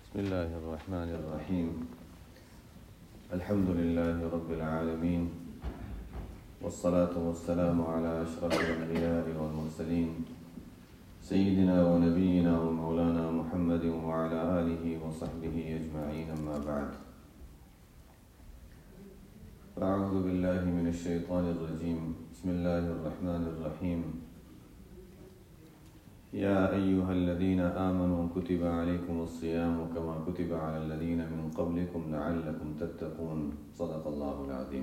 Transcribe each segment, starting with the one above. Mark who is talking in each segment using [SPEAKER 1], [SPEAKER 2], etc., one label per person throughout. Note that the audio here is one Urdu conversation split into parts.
[SPEAKER 1] بسم الله الرحمن الرحيم. الحمد لله رب العالمين، والصلاة والسلام على أشرف الأنبياء والمرسلين سيدنا ونبينا ومولانا محمد وعلى آله وصحبه أجمعين، أما بعد. أعوذ بالله من الشيطان الرجيم. بسم الله الرحمن الرحيم. يا أيها الذين آمنوا كتب عليكم الصيام كما كتب على الذين من قبلكم لعلكم تتقون. صدق الله العظيم.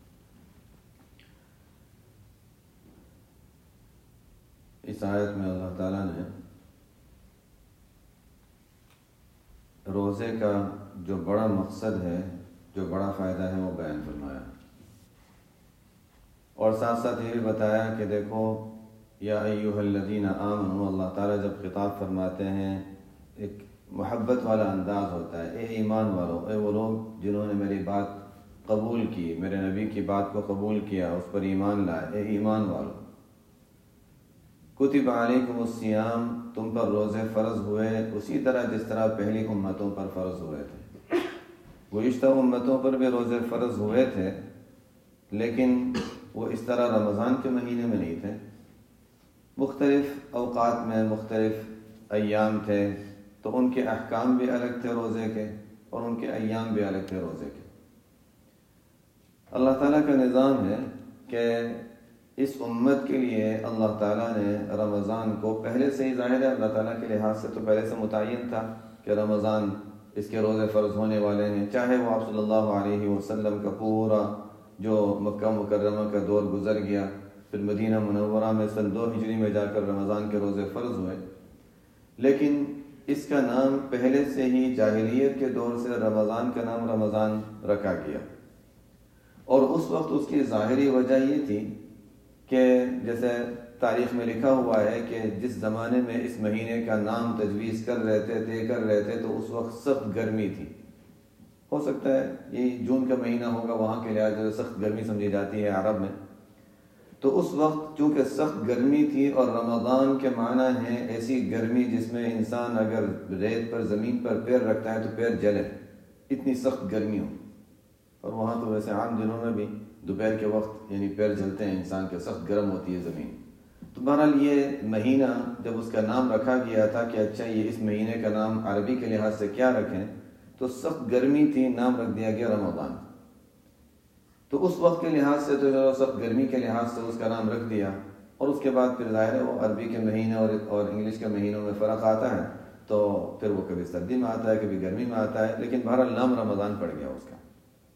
[SPEAKER 1] اس آیت میں اللہ تعالیٰ نے روزے کا جو بڑا مقصد ہے، جو بڑا فائدہ ہے، وہ بیان فرمایا، اور ساتھ ساتھ یہ بھی بتایا کہ دیکھو یا ایھا الذین آمنوا، اللہ تعالیٰ جب خطاب فرماتے ہیں ایک محبت والا انداز ہوتا ہے، اے ایمان والو، اے وہ لوگ جنہوں نے میری بات قبول کی، میرے نبی کی بات کو قبول کیا، اس پر ایمان لائے، اے ایمان والو، کتب علیکم الصیام، تم پر روزے فرض ہوئے اسی طرح جس طرح پہلی امتوں پر فرض ہوئے تھے۔ گزشتہ امتوں پر بھی روزے فرض ہوئے تھے، لیکن وہ اس طرح رمضان کے مہینے میں نہیں تھے، مختلف اوقات میں مختلف ایام تھے، تو ان کے احکام بھی الگ تھے روزے کے، اور ان کے ایام بھی الگ تھے روزے کے۔ اللہ تعالیٰ کا نظام ہے کہ اس امت کے لیے اللہ تعالیٰ نے رمضان کو پہلے سے ہی، ظاہر ہے اللہ تعالیٰ کے لحاظ سے تو پہلے سے متعین تھا کہ رمضان اس کے روزے فرض ہونے والے ہیں، چاہے وہ آپ صلی اللہ علیہ وسلم کا پورا جو مکہ مکرمہ کا دور گزر گیا، پھر مدینہ منورہ میں سن 2 ہجری میں جا کر رمضان کے روزے فرض ہوئے، لیکن اس کا نام پہلے سے ہی جاہلیت کے دور سے رمضان کا نام رمضان رکھا گیا، اور اس وقت اس کی ظاہری وجہ یہ تھی کہ جیسے تاریخ میں لکھا ہوا ہے کہ جس زمانے میں اس مہینے کا نام تجویز کر رہے تھے تو اس وقت سخت گرمی تھی۔ ہو سکتا ہے یہ جون کا مہینہ ہوگا، وہاں کے لحاظ سے سخت گرمی سمجھی جاتی ہے عرب میں، تو اس وقت چونکہ سخت گرمی تھی، اور رمضان کے معنی ہے ایسی گرمی جس میں انسان اگر ریت پر زمین پر پیر رکھتا ہے تو پیر جلے، اتنی سخت گرمی ہو، اور وہاں تو ویسے عام دنوں میں بھی دوپہر کے وقت یعنی پیر جلتے ہیں انسان کے، سخت گرم ہوتی ہے زمین۔ تو بہرحال یہ مہینہ جب اس کا نام رکھا گیا تھا کہ اچھا یہ اس مہینے کا نام عربی کے لحاظ سے کیا رکھیں، تو سخت گرمی تھی، نام رکھ دیا گیا رمضان۔ تو اس وقت کے لحاظ سے تو سخت گرمی کے لحاظ سے اس کا نام رکھ دیا، اور اس کے بعد پھر ظاہر ہے وہ عربی کے مہینے اور انگلش کے مہینوں میں فرق آتا ہے، تو پھر وہ کبھی سردی میں آتا ہے کبھی گرمی میں آتا ہے، لیکن بہرحال نام رمضان پڑ گیا اس کا۔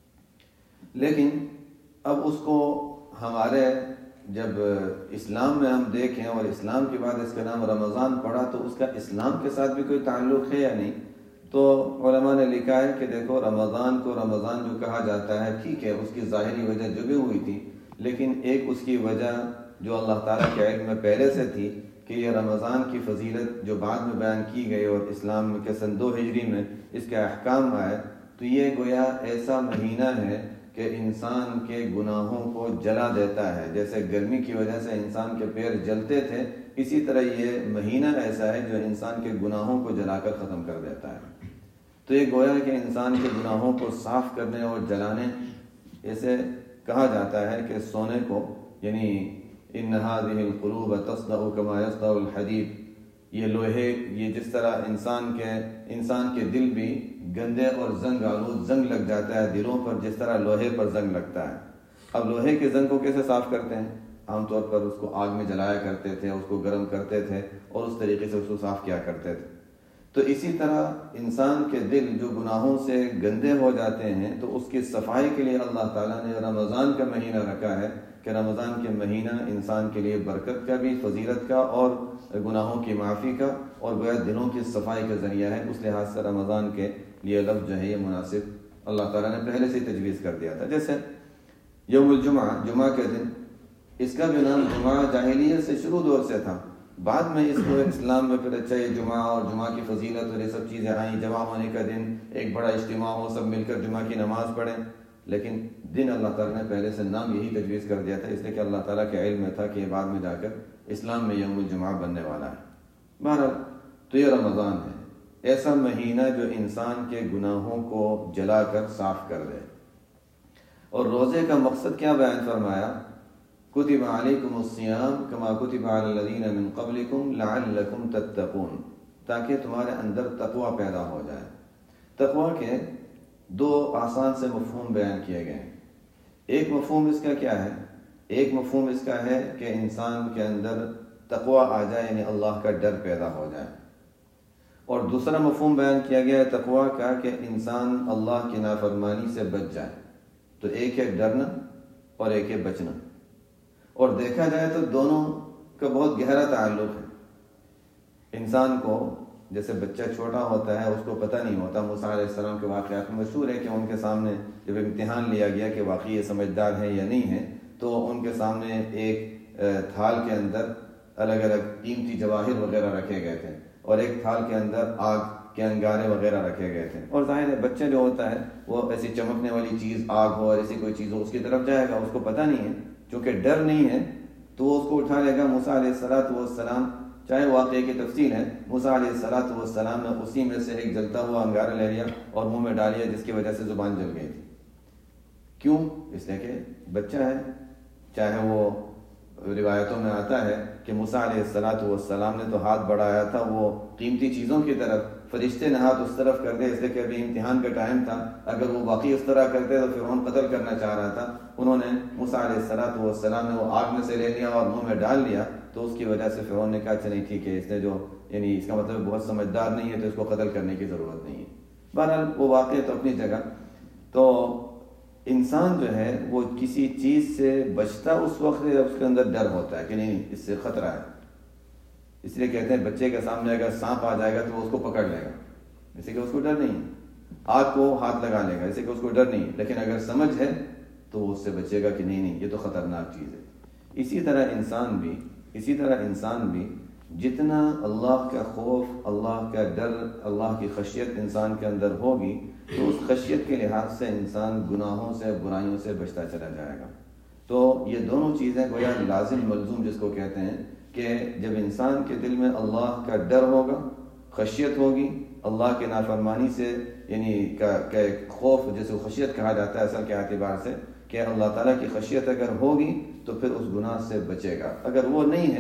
[SPEAKER 1] لیکن اب اس کو ہمارے جب اسلام میں ہم دیکھیں اور اسلام کے بعد اس کا نام رمضان پڑا، تو اس کا اسلام کے ساتھ بھی کوئی تعلق ہے یا نہیں؟ تو علماء نے لکھا ہے کہ دیکھو رمضان کو رمضان جو کہا جاتا ہے، ٹھیک ہے اس کی ظاہری وجہ جو بھی ہوئی تھی، لیکن ایک اس کی وجہ جو اللہ تعالیٰ کے علم میں پہلے سے تھی کہ یہ رمضان کی فضیلت جو بعد میں بیان کی گئی اور اسلام کے سن 2 ہجری میں اس کے احکام آئے، تو یہ گویا ایسا مہینہ ہے کہ انسان کے گناہوں کو جلا دیتا ہے، جیسے گرمی کی وجہ سے انسان کے پیر جلتے تھے، اسی طرح یہ مہینہ ایسا ہے جو انسان کے گناہوں کو جلا کر ختم کر دیتا ہے۔ تو یہ گویا کہ انسان کے گناہوں کو صاف کرنے اور جلانے، ایسے کہا جاتا ہے کہ سونے کو، یعنی ان هذه القلوب تصدع كما يصدع الحديد، یہ لوہے، یہ جس طرح انسان کے دل بھی گندے اور زنگ آلود، زنگ لگ جاتا ہے دلوں پر جس طرح لوہے پر زنگ لگتا ہے۔ اب لوہے کے زنگ کو کیسے صاف کرتے ہیں؟ عام طور پر اس کو آگ میں جلایا کرتے تھے، اس کو گرم کرتے تھے، اور اس طریقے سے اس کو صاف کیا کرتے تھے۔ تو اسی طرح انسان کے دل جو گناہوں سے گندے ہو جاتے ہیں، تو اس کی صفائی کے لیے اللہ تعالیٰ نے رمضان کا مہینہ رکھا ہے کہ رمضان کے مہینہ انسان کے لیے برکت کا بھی، فضیلت کا، اور گناہوں کی معافی کا، اور گویا دلوں کی صفائی کا ذریعہ ہے۔ اس لحاظ سے رمضان کے لیے لفظ جو ہے یہ مناسب اللہ تعالیٰ نے پہلے سے تجویز کر دیا تھا۔ جیسے یوم الجمعہ، جمعہ کے دن، اس کا بھی نام جمعہ جاہلیت سے شروع دور سے تھا، بعد میں اس کو اسلام میں پھر اچھا یہ جمعہ اور جمعہ کی فضیلت اور یہ سب چیزیں آئیں، جمع ہونے کا دن، ایک بڑا اجتماع ہو، سب مل کر جمعہ کی نماز پڑھیں، لیکن دن اللہ تعالیٰ نے پہلے سے نام یہی تجویز کر دیا تھا، اس لیے کہ اللہ تعالیٰ کے علم میں تھا کہ یہ بعد میں جا کر اسلام میں یوم الجمعہ بننے والا ہے۔ بہرحال تو یہ رمضان ہے، ایسا مہینہ جو انسان کے گناہوں کو جلا کر صاف کر دے۔ اور روزے کا مقصد کیا بیان فرمایا؟ کتب علیکم الصیام کما کتب علی الذین من قبلکم لعلکم تتقون، تاکہ تمہارے اندر تقوی پیدا ہو جائے۔ تقوی کے دو آسان سے مفہوم بیان کیے گئے ہیں۔ ایک مفہوم اس کا کیا ہے؟ ایک مفہوم اس کا ہے کہ انسان کے اندر تقوی آ جائے، یعنی اللہ کا ڈر پیدا ہو جائے۔ اور دوسرا مفہوم بیان کیا گیا ہے تقوی کا کہ انسان اللہ کی نافرمانی سے بچ جائے۔ تو ایک ہے ڈرنا اور ایک ہے بچنا، اور دیکھا جائے تو دونوں کا بہت گہرا تعلق ہے۔ انسان کو جیسے بچہ چھوٹا ہوتا ہے، اس کو پتہ نہیں ہوتا۔ موسیٰ علیہ السلام کے واقعات مشہور ہے کہ ان کے سامنے جب امتحان لیا گیا کہ واقعی یہ سمجھدار ہیں یا نہیں ہیں، تو ان کے سامنے ایک تھال کے اندر الگ الگ قیمتی جواہر وغیرہ رکھے گئے تھے، اور ایک تھال کے اندر آگ کے انگارے وغیرہ رکھے گئے تھے۔ اور ظاہر ہے بچہ جو ہوتا ہے وہ ایسی چمکنے والی چیز آگ ہو اور ایسی کوئی چیز ہو اس کی طرف جائے گا، اس کو پتہ نہیں ہے، چونکہ ڈر نہیں ہے تو وہ اس کو اٹھا لے گا۔ موسیٰ علیہ السلام، چاہے واقعے کی تفصیل ہے، موسیٰ علیہ السلام نے اسی میں سے ایک جلتا ہوا انگارہ لے لیا اور منہ میں ڈال لیا، جس کی وجہ سے زبان جل گئی تھی۔ کیوں؟ اس لیے کہ بچہ ہے۔ چاہے وہ روایتوں میں آتا ہے کہ موسیٰ علیہ السلام نے تو ہاتھ بڑھایا تھا وہ قیمتی چیزوں کی طرف، فرشتے نے ہاتھ اس طرف کر دے، اس لیے کہ ابھی امتحان کا ٹائم تھا۔ اگر وہ واقعی اس طرح کرتے تو فرعون قتل کرنا چاہ رہا تھا۔ انہوں نے موسیٰ علیہ السلام نے وہ آگ میں سے لے لیا اور منہ میں ڈال لیا، تو اس کی وجہ سے فرعون نے کہا اچھا نہیں ٹھیک ہے، اس نے جو یعنی اس کا مطلب بہت سمجھدار نہیں ہے تو اس کو قتل کرنے کی ضرورت نہیں ہے۔ بہرحال وہ واقعہ تو اپنی جگہ۔ تو انسان جو ہے وہ کسی چیز سے بچتا اس وقت جب اس کے اندر ڈر ہوتا ہے کہ نہیں اس سے خطرہ ہے۔ اس لیے کہتے ہیں بچے کے سامنے اگر سانپ آ جائے گا تو وہ اس کو پکڑ لے گا، اسے کہ اس کو ڈر نہیں ہے۔ آگ کو ہاتھ لگا لے گا، اسے کہ اس کو ڈر نہیں ہے، لیکن اگر سمجھ ہے تو وہ اس سے بچے گا کہ نہیں یہ تو خطرناک چیز ہے۔ اسی طرح انسان بھی جتنا اللہ کا خوف، اللہ کا ڈر، اللہ کی خشیت انسان کے اندر ہوگی تو اس خشیت کے لحاظ سے انسان گناہوں سے، برائیوں سے بچتا چلا جائے گا۔ تو یہ دونوں چیزیں گویا لازم ملزوم جس کو کہتے ہیں کہ جب انسان کے دل میں اللہ کا ڈر ہوگا، خشیت ہوگی، اللہ کے نافرمانی سے یعنی کہ خوف جسے خشیت کہا جاتا ہے اصل کے اعتبار سے، کہ اللہ تعالیٰ کی خشیت اگر ہوگی تو پھر اس گناہ سے بچے گا۔ اگر وہ نہیں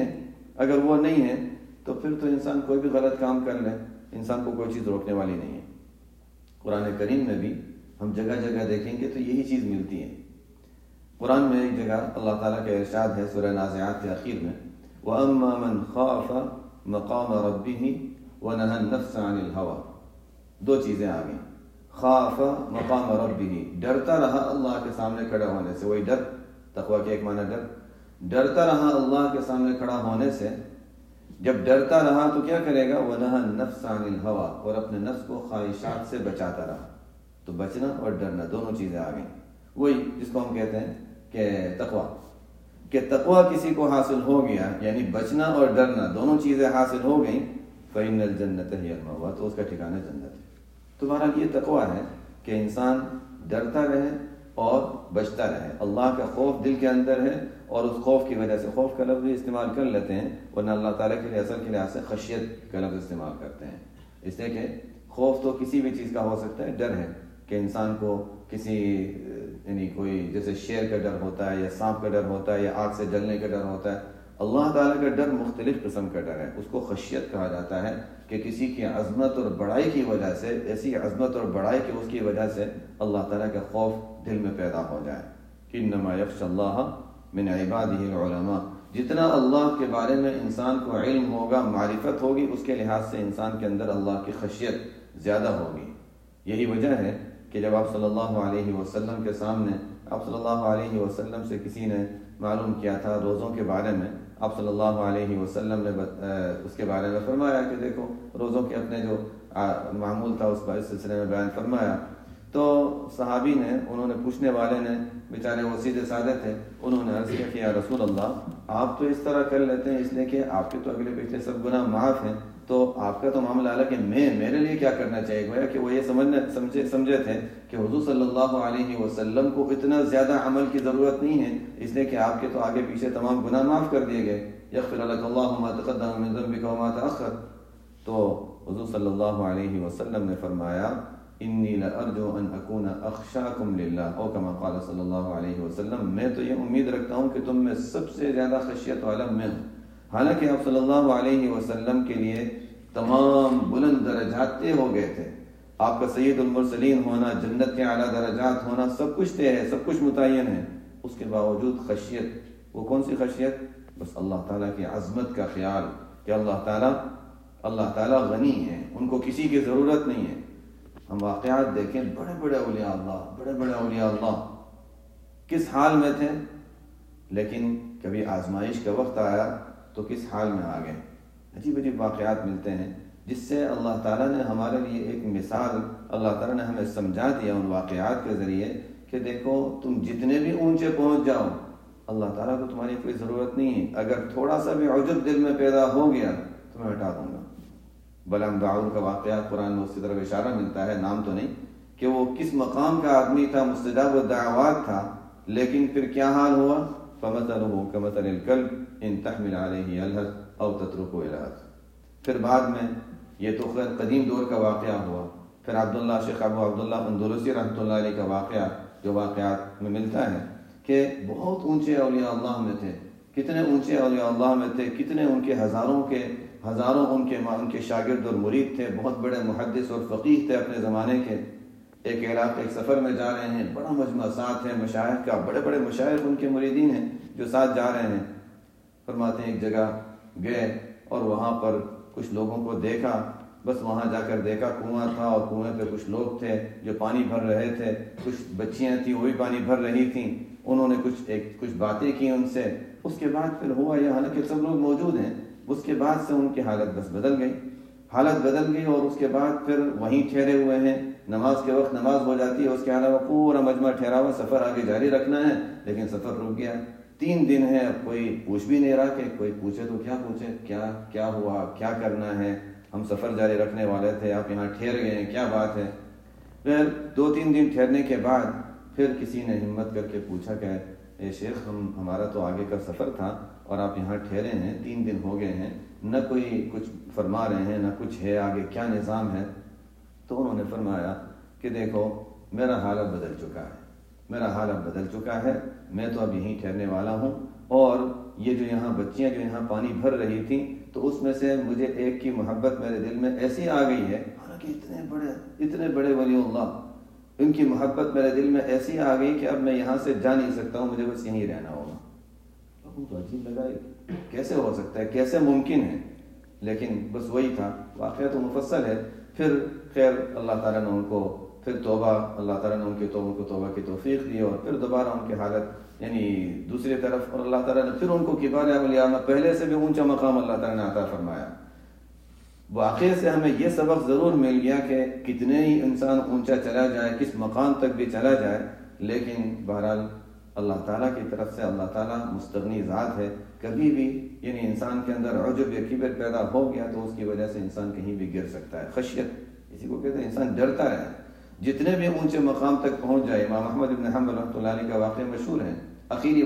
[SPEAKER 1] ہے تو پھر تو انسان کوئی بھی غلط کام کر لے، انسان کو کوئی چیز روکنے والی نہیں ہے۔ قرآن کریم میں بھی ہم جگہ جگہ دیکھیں گے تو یہی چیز ملتی ہے۔ قرآن میں ایک جگہ اللہ تعالیٰ کا ارشاد ہے سورہ نازعات کے آخر میں، وَأَمَّا مَنْ خَافَ مَقَامَ رَبِّهِ وَنَهَى النَّفْسَ عَنِ الْهَوَىٰ۔ دو چیزیں آ گئیں، خاف مقام ربہ، ڈرتا رہا اللہ کے سامنے کھڑا ہونے سے، وہی ڈر، تقویٰ کے ایک معنی ڈرتا رہا اللہ کے سامنے کھڑا ہونے سے۔ جب ڈرتا رہا تو کیا کرے گا؟ وَنَهَى النَّفْسَ عَنِ الْهَوَىٰ، اور اپنے نفس کو خواہشات سے بچاتا رہا۔ تو بچنا اور ڈرنا دونوں چیزیں آ گئیں، وہی جس کو ہم کہتے ہیں کہ تقویٰ، کہ تقویٰ کسی کو حاصل ہو گیا، یعنی بچنا اور ڈرنا دونوں چیزیں حاصل ہو گئیں، فَإِنَّ الْجَنَّةَ هِيَ الْمَأْوَىٰ، تو اس کا ٹھکانہ جنت ہے۔ تو بہرحال یہ تقویٰ ہے کہ انسان ڈرتا رہے اور بچتا رہے، اللہ کا خوف دل کے اندر ہے، اور اس خوف کی وجہ سے، خوف کا لفظ بھی استعمال کر لیتے ہیں ورنہ اللہ تعالیٰ کے لیے اصل کے لحاظ سے خشیت کا لفظ استعمال کرتے ہیں، اس لیے کہ خوف تو کسی بھی چیز کا ہو سکتا ہے، ڈر ہے کہ انسان کو کسی یعنی کوئی جیسے شیر کا ڈر ہوتا ہے یا سانپ کا ڈر ہوتا ہے یا آگ سے جلنے کا ڈر ہوتا ہے۔ اللہ تعالیٰ کا ڈر مختلف قسم کا ڈر ہے، اس کو خشیت کہا جاتا ہے کہ کسی کی عظمت اور بڑائی کی وجہ سے، ایسی عظمت اور بڑائی کی اس کی وجہ سے اللہ تعالیٰ کا خوف دل میں پیدا ہو جائے۔ انما یخشی اللہ من عبادہ العلماء، جتنا اللہ کے بارے میں انسان کو علم ہوگا، معرفت ہوگی، اس کے لحاظ سے انسان کے اندر اللہ کی خشیت زیادہ ہوگی۔ یہی وجہ ہے کہ جب آپ صلی اللہ علیہ وسلم کے سامنے، آپ صلی اللہ علیہ وسلم سے کسی نے معلوم کیا تھا روزوں کے بارے میں، آپ صلی اللہ علیہ وسلم نے اس کے بارے میں فرمایا کہ دیکھو روزوں کے اپنے جو معمول تھا اس سلسلے میں بیان فرمایا، تو صحابی نے، انہوں نے، پوچھنے والے نے، بیچارے وہ سیدھے سادے تھے، انہوں نے عرض کیا کہ یا رسول اللہ آپ تو اس طرح کر لیتے ہیں اس لیے کہ آپ کے تو اگلے پچھلے سب گناہ معاف ہیں، تو آپ کا تو معاملہ الگ کہ میرے لیے کیا کرنا چاہیے؟ گویا کہ وہ یہ سمجھے تھے کہ حضور صلی اللہ علیہ وسلم کو اتنا زیادہ عمل کی ضرورت نہیں ہے، اس لیے کہ آپ کے تو آگے پیچھے تمام گناہ معاف کر دیے گئے، یغفر لک اللہ ما تقدم من ذنبک وما تأخر۔ تو حضور صلی اللہ علیہ وسلم نے فرمایا انی لارجو ان اکون اخشاکم للہ، او کما قال صلی اللہ علیہ وسلم، میں تو یہ امید رکھتا ہوں کہ تم میں سب سے زیادہ خشیت والا میں ہوں۔ حالانکہ آپ صلی اللہ علیہ وسلم کے لیے تمام بلند درجات طے ہو گئے تھے، آپ کا سید المرسلین ہونا، جنت کے اعلیٰ درجات ہونا، سب کچھ طے ہے، سب کچھ متعین ہے، اس کے باوجود خشیت، وہ کون سی خشیت؟ بس اللہ تعالیٰ کی عظمت کا خیال کہ اللہ تعالیٰ غنی ہے، ان کو کسی کی ضرورت نہیں ہے۔ ہم واقعات دیکھیں، بڑے بڑے اولیاء اللہ کس حال میں تھے، لیکن کبھی آزمائش کا وقت آیا تو کس حال میں آ گئے۔ عجیب عجیب واقعات ملتے ہیں جس سے اللہ تعالیٰ نے ہمارے لیے ایک مثال، اللہ تعالیٰ نے ہمیں سمجھا دیا ان واقعات کے ذریعے کہ دیکھو تم جتنے بھی اونچے پہنچ جاؤ، اللہ تعالیٰ کو تمہاری کوئی ضرورت نہیں ہے، اگر تھوڑا سا بھی عجب دل میں پیدا ہو گیا تو میں ہٹا دوں گا۔ بلعم بعور کا واقعہ قرآن میں اس کی طرف اشارہ ملتا ہے، نام تو نہیں، کہ وہ کس مقام کا آدمی تھا، مستجاب الدعوات تھا، لیکن پھر کیا حال ہوا؟ فَمَثَلُهُ كَمَثَلِ الْكَلْبِ إِن تَحْمِلْ عَلَيْهِ يَلْهَثْ أَوْ تَتْرُكْهُ يَلْهَث۔ پھر بعد میں یہ تو خیر قدیم دور کا واقعہ ہوا، پھر شیخ ابو عبداللہ اندلسی رحمۃ اللہ علیہ کا واقعہ جو واقعات میں ملتا ہے کہ بہت اونچے اولیاء اللہ میں تھے، کتنے اونچے اولیاء اللہ میں تھے، کتنے ان کے ہزاروں ان کے شاگرد اور مرید تھے، بہت بڑے محدث اور فقیہ تھے اپنے زمانے کے۔ ایک علاقے ایک سفر میں جا رہے ہیں، بڑا مجمع ساتھ ہے مشائخ کا، بڑے بڑے مشائخ ان کے مریدین ہیں جو ساتھ جا رہے ہیں۔ فرماتے ہیں ایک جگہ گئے اور وہاں پر کچھ لوگوں کو دیکھا، بس وہاں جا کر دیکھا کنواں تھا اور کنویں پہ کچھ لوگ تھے جو پانی بھر رہے تھے، کچھ بچیاں تھیں وہ بھی پانی بھر رہی تھیں، انہوں نے کچھ باتیں کی ان سے۔ اس کے بعد پھر ہوا یہ، حالانکہ سب لوگ موجود ہیں، اس کے بعد سے ان کی حالت بس بدل گئی اور اس کے بعد پھر وہیں ٹھہرے ہوئے ہیں، نماز کے وقت نماز ہو جاتی ہے، اس کے علاوہ پورا مجمع ٹھہرا ہوا، سفر آگے جاری رکھنا ہے لیکن سفر رک گیا۔ 3 دن ہے، اب کوئی پوچھ بھی نہیں رہا، کہ کوئی پوچھے تو کیا پوچھے، کیا ہوا، کیا کرنا ہے، ہم سفر جاری رکھنے والے تھے، آپ یہاں ٹھہر گئے ہیں، کیا بات ہے۔ پھر 2-3 دن ٹھہرنے کے بعد پھر کسی نے ہمت کر کے پوچھا کہ اے شیخ، ہمارا تو آگے کا سفر تھا اور آپ یہاں ٹھہرے ہیں، 3 دن ہو گئے ہیں، نہ کوئی کچھ فرما رہے ہیں، نہ کچھ ہے، آگے کیا نظام ہے؟ تو انہوں نے فرمایا کہ دیکھو میرا حالت بدل چکا ہے، میں تو اب یہیں ٹھہرنے والا ہوں، اور یہ جو یہاں بچیاں جو یہاں پانی بھر رہی تھیں تو اس میں سے مجھے ایک کی محبت میرے دل میں ایسی آ گئی ہے، حالانکہ اتنے بڑے ولی اللہ، ان کی محبت میرے دل میں ایسی آ گئی کہ اب میں یہاں سے جا نہیں سکتا ہوں، مجھے بس یہیں رہنا ہوگا۔ لوگوں کو عجیب لگا کیسے ہو سکتا ہے، کیسے ممکن ہے، لیکن بس وہی تھا۔ واقعہ تو مفصل ہے۔ پھر خیر اللہ تعالیٰ نے ان کو پھر اللہ تعالیٰ نے ان کے توبہ کی توفیق دی، اور پھر دوبارہ ان کی حالت یعنی دوسری طرف، اور اللہ تعالیٰ نے پھر ان کو کبار اولیاء میں پہلے سے بھی اونچا مقام اللہ تعالیٰ نے عطا فرمایا۔ واقعے سے ہمیں یہ سبق ضرور مل گیا کہ کتنے ہی انسان اونچا چلا جائے، کس مقام تک بھی چلا جائے، لیکن بہرحال اللہ تعالیٰ کی طرف سے اللہ تعالیٰ مستغنی ذات ہے، کبھی بھی یعنی انسان کے اندر عجب یا کبر پیدا ہو گیا تو اس کی وجہ سے انسان کہیں بھی گر سکتا ہے۔ خشیت اسی کو کہتے ہیں، انسان ڈرتا رہے، جتنے بھی اونچے مقام تک پہنچ جائے۔ امام احمد بن حنبل رحمۃ اللہ علیہ کا واقعہ مشہور ہے، آخری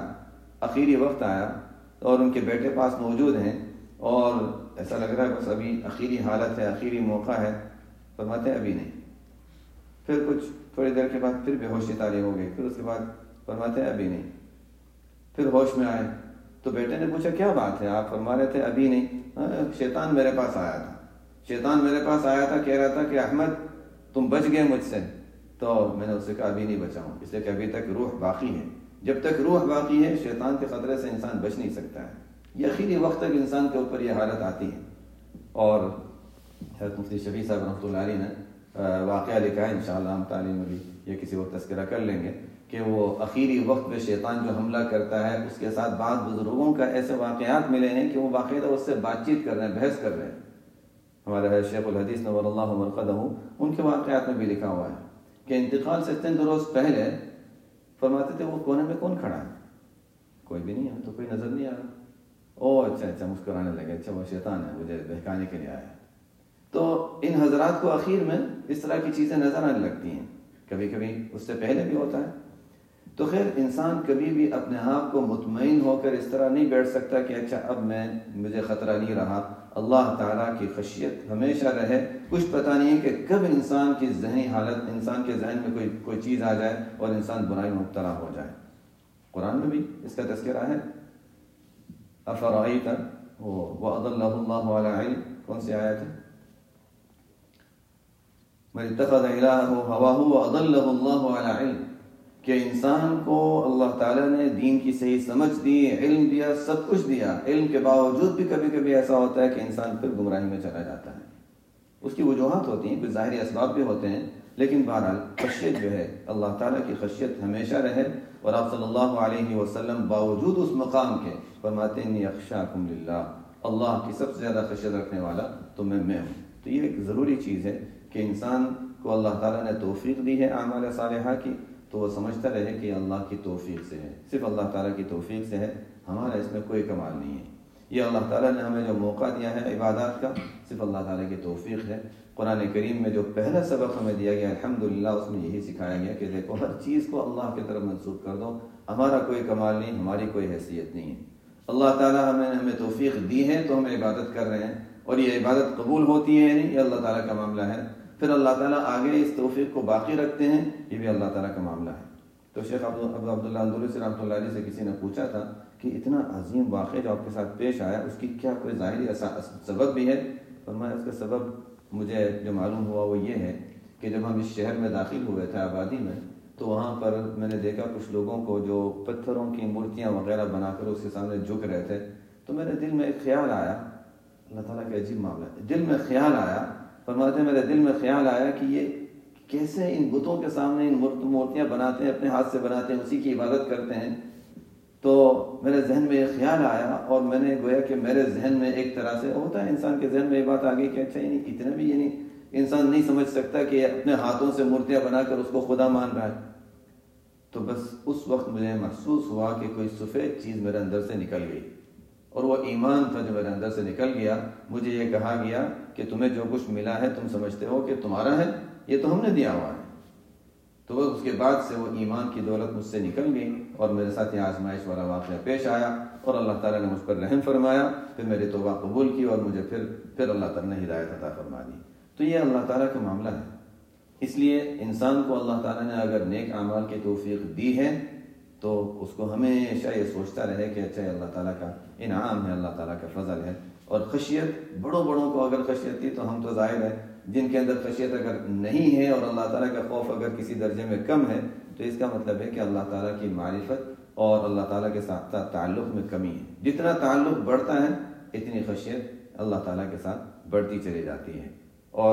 [SPEAKER 1] وقت آیا اور ان کے بیٹے پاس موجود ہیں، اور ایسا لگ رہا ہے بس ابھی آخری حالت ہے، آخری موقع ہے، فرماتے ہیں ابھی نہیں۔ پھر کچھ تھوڑی دیر کے بعد پھر بے ہوشی طاری ہو گئی، پھر اس کے بعد فرماتے ہیں ابھی نہیں۔ پھر ہوش میں آئے تو بیٹے نے پوچھا کیا بات ہے، آپ فرما رہے تھے ابھی نہیں؟ شیطان میرے پاس آیا تھا، کہہ رہا تھا کہ احمد تم بچ گئے مجھ سے، تو میں نے اس سے کہا ابھی نہیں بچا ہوں، اس لیے کہ ابھی تک روح باقی ہے۔ جب تک روح باقی ہے شیطان کے خطرے سے انسان بچ نہیں سکتا ہے، یہ آخری وقت تک انسان کے اوپر یہ حالت آتی ہے۔ اور حضرت مفتی شفیع صاحب رحمۃ اللہ علیہ نے واقعہ لکھا ہے، انشاءاللہ ہم تعلیم میں بھی یہ کسی وقت تذکرہ کر لیں گے، کہ وہ آخری وقت میں شیطان جو حملہ کرتا ہے، اس کے ساتھ بعض بزرگوں کا ایسے واقعات ملے ہیں کہ وہ باقاعدہ اس سے بات چیت کر رہے ہیں، بحث کر رہے ہیں۔ ہمارے شیخ الحدیث نور اللہ مرقدہ ان کے واقعات میں بھی لکھا ہوا ہے کہ انتقال سے 3 روز پہلے فرماتے تھے وہ کونے میں کون کھڑا ہے؟ کوئی بھی نہیں ہے، تو کوئی نظر نہیں آ رہا۔ او اچھا مسکرانے لگے، اچھا وہ شیطان ہے، مجھے بہکانے کے لیے آیا۔ تو ان حضرات کو اخیر میں اس طرح کی چیزیں نظر آنے لگتی ہیں، کبھی کبھی اس سے پہلے بھی ہوتا ہے۔ تو خیر انسان کبھی بھی اپنے آپ کو مطمئن ہو کر اس طرح نہیں بیٹھ سکتا کہ اچھا اب مجھے خطرہ نہیں رہا. اللہ تعالیٰ کی خشیت ہمیشہ رہے. کچھ پتہ نہیں ہے کہ کب انسان کی ذہنی حالت، انسان کے ذہن میں کوئی چیز آ جائے اور انسان برائی میں مبتلا ہو جائے. قرآن میں بھی اس کا تذکرہ ہے. افرائیت وَأَضَلَّهُ اللَّهُ عَلَىٰ عِلْمٍ، کون سی آیت ہے؟ مَنِ اتَّخَذَ إِلَٰهَهُ هَوَاهُ وَأَضَلَّهُ اللَّهُ عَلَىٰ عِلْمٍ، کہ انسان کو اللہ تعالیٰ نے دین کی صحیح سمجھ دی، علم دیا، سب کچھ دیا. علم کے باوجود بھی کبھی کبھی ایسا ہوتا ہے کہ انسان پھر گمراہی میں چلا جاتا ہے. اس کی وجوہات ہوتی ہیں، کچھ ظاہری اسباب بھی ہوتے ہیں، لیکن بہرحال خشیت جو ہے اللہ تعالیٰ کی خشیت ہمیشہ رہے. اور آپ صلی اللہ علیہ وسلم باوجود اس مقام کے فرماتے ہیں اخشاکم للہ، اللہ کی سب سے زیادہ خشیت رکھنے والا تو میں ہوں. تو یہ ایک ضروری چیز ہے کہ انسان کو اللہ تعالیٰ نے توفیق دی ہے اعمال صالحہ کی، تو وہ سمجھتا رہے کہ اللہ کی توفیق سے ہے، صرف اللہ تعالیٰ کی توفیق سے ہے، ہمارا اس میں کوئی کمال نہیں ہے. یہ اللہ تعالیٰ نے ہمیں جو موقع دیا ہے عبادات کا، صرف اللہ تعالیٰ کی توفیق ہے. قرآن کریم میں جو پہلا سبق ہمیں دیا گیا الحمدللہ، اس میں یہی سکھایا گیا کہ دیکھو ہر چیز کو اللہ کی طرف منسوب کر دو، ہمارا کوئی کمال نہیں، ہماری کوئی حیثیت نہیں ہے. اللہ تعالیٰ ہمیں توفیق دی ہے تو ہم عبادت کر رہے ہیں، اور یہ عبادت قبول ہوتی ہے نہیں، یہ اللہ تعالیٰ کا معاملہ ہے. پھر اللہ تعالیٰ آگے اس توفیق کو باقی رکھتے ہیں، یہ بھی اللہ تعالیٰ کا معاملہ ہے. تو شیخ عبداللہ اندلسی رحمۃ اللہ علیہ سے کسی نے پوچھا تھا کہ اتنا عظیم واقعہ جو آپ کے ساتھ پیش آیا، اس کی کیا کوئی ظاہری سبب بھی ہے؟ فرمایا اس کا سبب مجھے جو معلوم ہوا وہ یہ ہے کہ جب ہم اس شہر میں داخل ہوئے تھے آبادی میں، تو وہاں پر میں نے دیکھا کچھ لوگوں کو جو پتھروں کی مورتیاں وغیرہ بنا کر اس کے سامنے جھک رہے تھے. تو میرے دل میں ایک خیال آیا، اللہ تعالیٰ کا عجیب معاملہ ہے، دل میں خیال آیا، فرماتے ہیں میرے دل میں خیال آیا کہ یہ کیسے ان بتوں کے سامنے ان مورتیاں بناتے ہیں، اپنے ہاتھ سے بناتے ہیں، اسی کی عبادت کرتے ہیں. تو میرے ذہن میں یہ خیال آیا، اور میں نے گویا کہ میرے ذہن میں ایک طرح سے ہوتا ہے انسان کے ذہن میں یہ بات آ گئی کہ اچھا اتنا بھی انسان نہیں سمجھ سکتا کہ اپنے ہاتھوں سے مورتیاں بنا کر اس کو خدا مان رہا ہے. تو بس اس وقت مجھے محسوس ہوا کہ کوئی سفید چیز میرے اندر سے نکل گئی، اور وہ ایمان تھا جو میرے اندر سے نکل گیا. مجھے یہ کہا گیا کہ تمہیں جو کچھ ملا ہے تم سمجھتے ہو کہ تمہارا ہے، یہ تو ہم نے دیا ہوا ہے. تو اس کے بعد سے وہ ایمان کی دولت مجھ سے نکل گئی، اور میرے ساتھ یہ آزمائش والا واقعہ پیش آیا، اور اللہ تعالیٰ نے مجھ پر رحم فرمایا. پھر میری توبہ قبول کی، اور مجھے پھر اللہ تعالیٰ نے ہدایت عطا فرما دی. تو یہ اللہ تعالیٰ کا معاملہ ہے. اس لیے انسان کو اللہ تعالیٰ نے اگر نیک اعمال کی توفیق دی ہے تو اس کو ہمیشہ یہ سوچتا رہے کہ اچھا اللہ تعالیٰ کا انعام ہے، اللہ تعالیٰ کا فضل ہے. اور خشیت، بڑوں کو اگر خشیت تھی تو ہم تو ظاہر ہے جن کے اندر خشیت اگر نہیں ہے اور اللہ تعالیٰ کا خوف اگر کسی درجے میں کم ہے، تو اس کا مطلب ہے کہ اللہ تعالیٰ کی معرفت اور اللہ تعالیٰ کے ساتھ تعلق میں کمی ہے. جتنا تعلق بڑھتا ہے اتنی خشیت اللہ تعالیٰ کے ساتھ بڑھتی چلی جاتی ہے. اور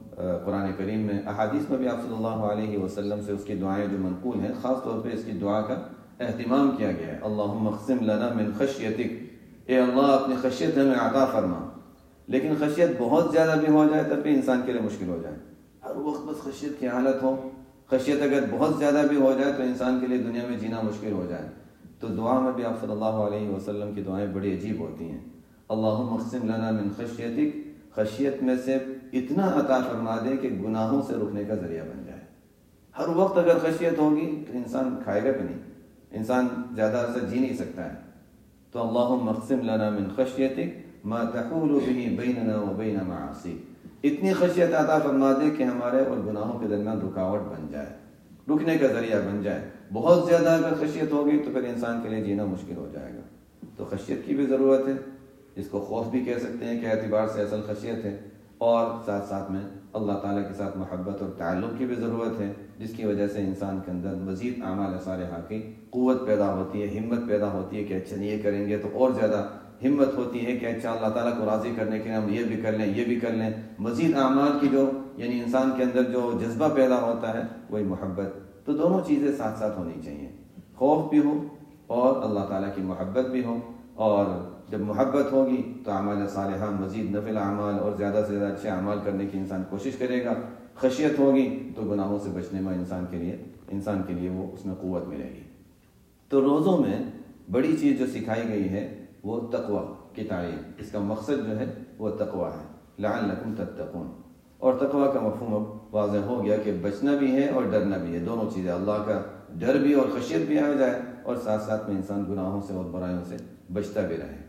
[SPEAKER 1] قرآن کریم میں، احادیث میں بھی آپ صلی اللہ علیہ وسلم سے اس کی دعائیں جو منقول ہیں، خاص طور پہ اس کی دعا کا اہتمام کیا گیا ہے. اللہم اقسم لنا من خشیتک، اے اللہ اپنی خشیت ہمیں عطا فرما. لیکن خشیت بہت زیادہ بھی ہو جائے تب بھی انسان کے لیے مشکل ہو جائے. ہر وقت بس خشیت کی حالت ہو، خشیت اگر بہت زیادہ بھی ہو جائے تو انسان کے لیے دنیا میں جینا مشکل ہو جائے. تو دعا میں بھی آپ صلی اللہ علیہ وسلم کی دعائیں بڑی عجیب ہوتی ہیں. اللہم اقسم لنا من خشیتک، خشیت میں سے اتنا عطا فرما دے کہ گناہوں سے رکنے کا ذریعہ بن جائے. ہر وقت اگر خشیت ہوگی تو انسان کھائے گا بھی نہیں، انسان زیادہ عرصہ جی نہیں سکتا ہے. تو اللہم اقسم لنا من خشیتک ما تحول به بیننا وبین معاصیک، اتنی خشیت عطا فرما دے کہ ہمارے اور گناہوں کے درمیان رکاوٹ بن جائے، رکنے کا ذریعہ بن جائے. بہت زیادہ اگر خشیت ہوگی تو پھر انسان کے لیے جینا مشکل ہو جائے گا. تو خشیت کی بھی ضرورت ہے، جس کو خوف بھی کہہ سکتے ہیں کہ اعتبار سے اصل خشیت ہے. اور ساتھ ساتھ میں اللہ تعالیٰ کے ساتھ محبت اور تعلق کی بھی ضرورت ہے، جس کی وجہ سے انسان کے اندر مزید اعمال صالحہ کی قوت پیدا ہوتی ہے، ہمت پیدا ہوتی ہے کہ اچھا یہ کریں گے تو اور زیادہ ہمت ہوتی ہے کہ اچھا اللہ تعالیٰ کو راضی کرنے کے لیے ہم یہ بھی کر لیں، یہ بھی کر لیں. مزید اعمال کی جو یعنی انسان کے اندر جو جذبہ پیدا ہوتا ہے وہی محبت. تو دونوں چیزیں ساتھ ساتھ ہونی چاہیے، خوف بھی ہو اور اللہ تعالیٰ کی محبت بھی ہو. اور جب محبت ہوگی تو اعمال صالحہ، مزید نفل اعمال اور زیادہ سے زیادہ اچھے اعمال کرنے کی انسان کوشش کرے گا. خشیت ہوگی تو گناہوں سے بچنے میں انسان کے لیے وہ اس میں قوت ملے گی. تو روزوں میں بڑی چیز جو سکھائی گئی ہے وہ تقوی کی تعلیم. اس کا مقصد جو ہے وہ تقوی ہے، لعلکم تتقون. اور تقوی کا مفہوم اب واضح ہو گیا کہ بچنا بھی ہے اور ڈرنا بھی ہے، دونوں چیزیں، اللہ کا ڈر بھی اور خشیت بھی آ جائے، اور ساتھ ساتھ میں انسان گناہوں سے اور برائیوں سے بچتا بھی رہے۔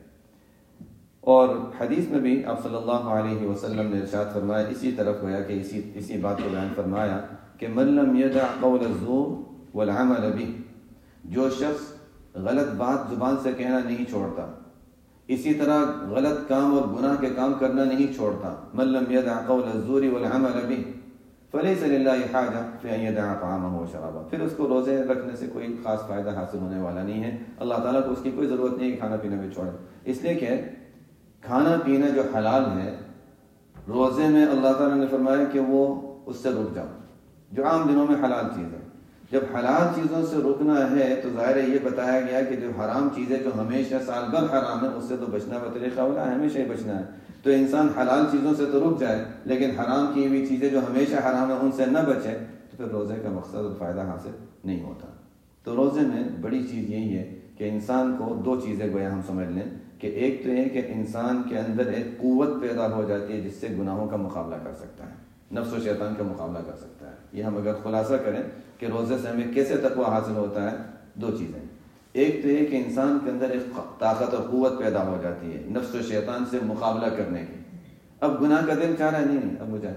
[SPEAKER 1] اور حدیث میں بھی آپ صلی اللہ علیہ وسلم نے ارشاد فرمایا، اسی طرف گویا کہ اسی بات کو بیان فرمایا کہ من لم یدع قول الزور والعمل به، جو شخص غلط بات زبان سے کہنا نہیں چھوڑتا، اسی طرح غلط کام اور گناہ کے کام کرنا نہیں چھوڑتا، من لم یدع قول الزور والعمل به فلیس للہ حاجہ فی ان یدع طعامہ وشرابہ، پھر اس کو روزے رکھنے سے کوئی خاص فائدہ حاصل ہونے والا نہیں ہے، اللہ تعالیٰ کو اس کی کوئی ضرورت نہیں ہے کھانا پینا بھی چھوڑے، اس لیے کہ کھانا پینا جو حلال ہے روزے میں اللہ تعالیٰ نے فرمایا کہ وہ اس سے رک جاؤ، جو عام دنوں میں حلال چیز ہے۔ جب حلال چیزوں سے رکنا ہے تو ظاہر ہے یہ بتایا گیا کہ جو حرام چیزیں جو ہمیشہ سال بھر حرام ہے اس سے تو بچنا بطریقہ اولا ہے، ہمیشہ ہی بچنا ہے، تو انسان حلال چیزوں سے تو رک جائے لیکن حرام کی ہوئی چیزیں جو ہمیشہ حرام ہے ان سے نہ بچے تو پھر روزے کا مقصد اور فائدہ حاصل نہیں ہوتا۔ تو روزے میں بڑی چیز یہی ہے کہ انسان کو دو چیزیں گویا ہم سمجھ لیں کہ ایک تو یہ کہ انسان کے اندر ایک قوت پیدا ہو جاتی ہے جس سے گناہوں کا مقابلہ کر سکتا ہے، نفس و شیطان کا مقابلہ کر سکتا ہے۔ یہ ہم اگر خلاصہ کریں کہ روزے سے ہمیں کیسے تقویٰ حاصل ہوتا ہے، دو چیزیں، ایک تو یہ کہ انسان کے اندر ایک طاقت اور قوت پیدا ہو جاتی ہے نفس و شیطان سے مقابلہ کرنے کی۔ اب گناہ کا دل چاہ رہا ہے نہیں، اب مجھے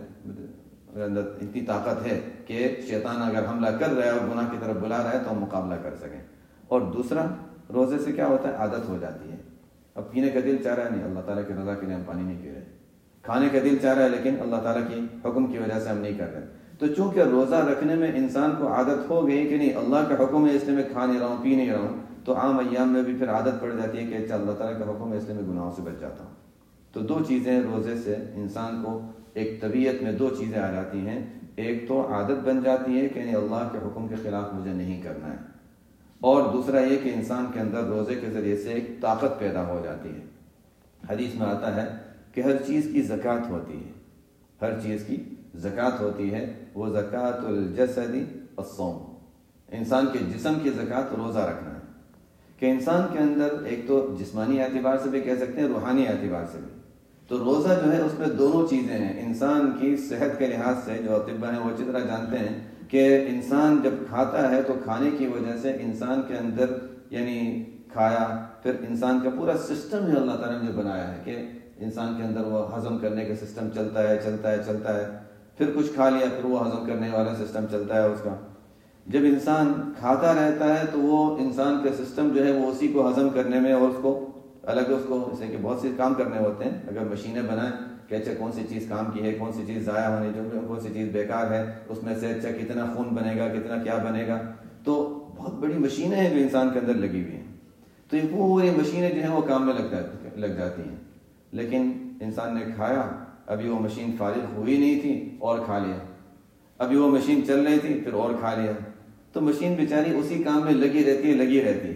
[SPEAKER 1] اندر اتنی طاقت ہے کہ شیطان اگر حملہ کر رہا ہے اور گناہ کی طرف بلا رہا ہے تو ہم مقابلہ کر سکیں۔ اور دوسرا، روزے سے کیا ہوتا ہے، عادت ہو جاتی ہے، اب پینے کا دل چاہ رہا ہے نہیں، اللہ تعالیٰ کی رضا کے لیے ہم پانی نہیں پی رہے، کھانے کا دل چاہ رہا ہے لیکن اللہ تعالیٰ کی حکم کی وجہ سے ہم نہیں کر رہے، تو چونکہ روزہ رکھنے میں انسان کو عادت ہو گئی کہ نہیں اللہ کا حکم ہے اس لیے میں کھا نہیں رہا ہوں پی نہیں رہا ہوں، تو عام ایام میں بھی پھر عادت پڑ جاتی ہے کہ اچھا اللہ تعالیٰ کا حکم ہے اس لیے میں گناہوں سے بچ جاتا ہوں۔ تو دو چیزیں روزے سے انسان کو ایک طبیعت میں دو چیزیں آ جاتی ہیں، ایک تو عادت بن جاتی ہے کہ نہیں اللہ کے حکم کے خلاف مجھے نہیں کرنا ہے، اور دوسرا یہ کہ انسان کے اندر روزے کے ذریعے سے ایک طاقت پیدا ہو جاتی ہے۔ حدیث میں آتا ہے کہ ہر چیز کی زکوٰۃ ہوتی ہے، ہر چیز کی زکوٰۃ ہوتی ہے، وہ زکوٰۃ الجسد الصوم، انسان کے جسم کی زکوٰۃ روزہ رکھنا ہے، کہ انسان کے اندر ایک تو جسمانی اعتبار سے بھی کہہ سکتے ہیں، روحانی اعتبار سے بھی، تو روزہ جو ہے اس میں دونوں چیزیں ہیں۔ انسان کی صحت کے لحاظ سے جو اطباء ہیں وہ اچھی طرح جانتے ہیں کہ انسان جب کھاتا ہے تو کھانے کی وجہ سے انسان کے اندر یعنی کھایا، پھر انسان کا پورا سسٹم ہے اللہ تعالیٰ نے جو بنایا ہے کہ انسان کے اندر وہ ہضم کرنے کا سسٹم چلتا ہے، پھر کچھ کھا لیا پھر وہ ہضم کرنے والا سسٹم چلتا ہے اس کا۔ جب انسان کھاتا رہتا ہے تو وہ انسان کا سسٹم جو ہے وہ اسی کو ہضم کرنے میں اور اس کو الگ اس کو جیسے کہ بہت سے کام کرنے ہوتے ہیں، اگر مشینیں بنائیں کہ اچھا کون سی چیز کام کی ہے، کون سی چیز ضائع ہونے جو کون سی چیز بیکار ہے، اس میں سے اچھا کتنا خون بنے گا، کتنا کیا بنے گا، تو بہت بڑی مشینیں ہیں جو انسان کے اندر لگی ہوئی ہیں، تو یہ پوری مشینیں جو ہیں وہ کام میں لگ جاتی ہیں، لیکن انسان نے کھایا، ابھی وہ مشین فارغ ہوئی نہیں تھی اور کھا لیا، ابھی وہ مشین چل رہی تھی پھر اور کھا لیا، تو مشین بیچاری اسی کام میں لگی رہتی ہے۔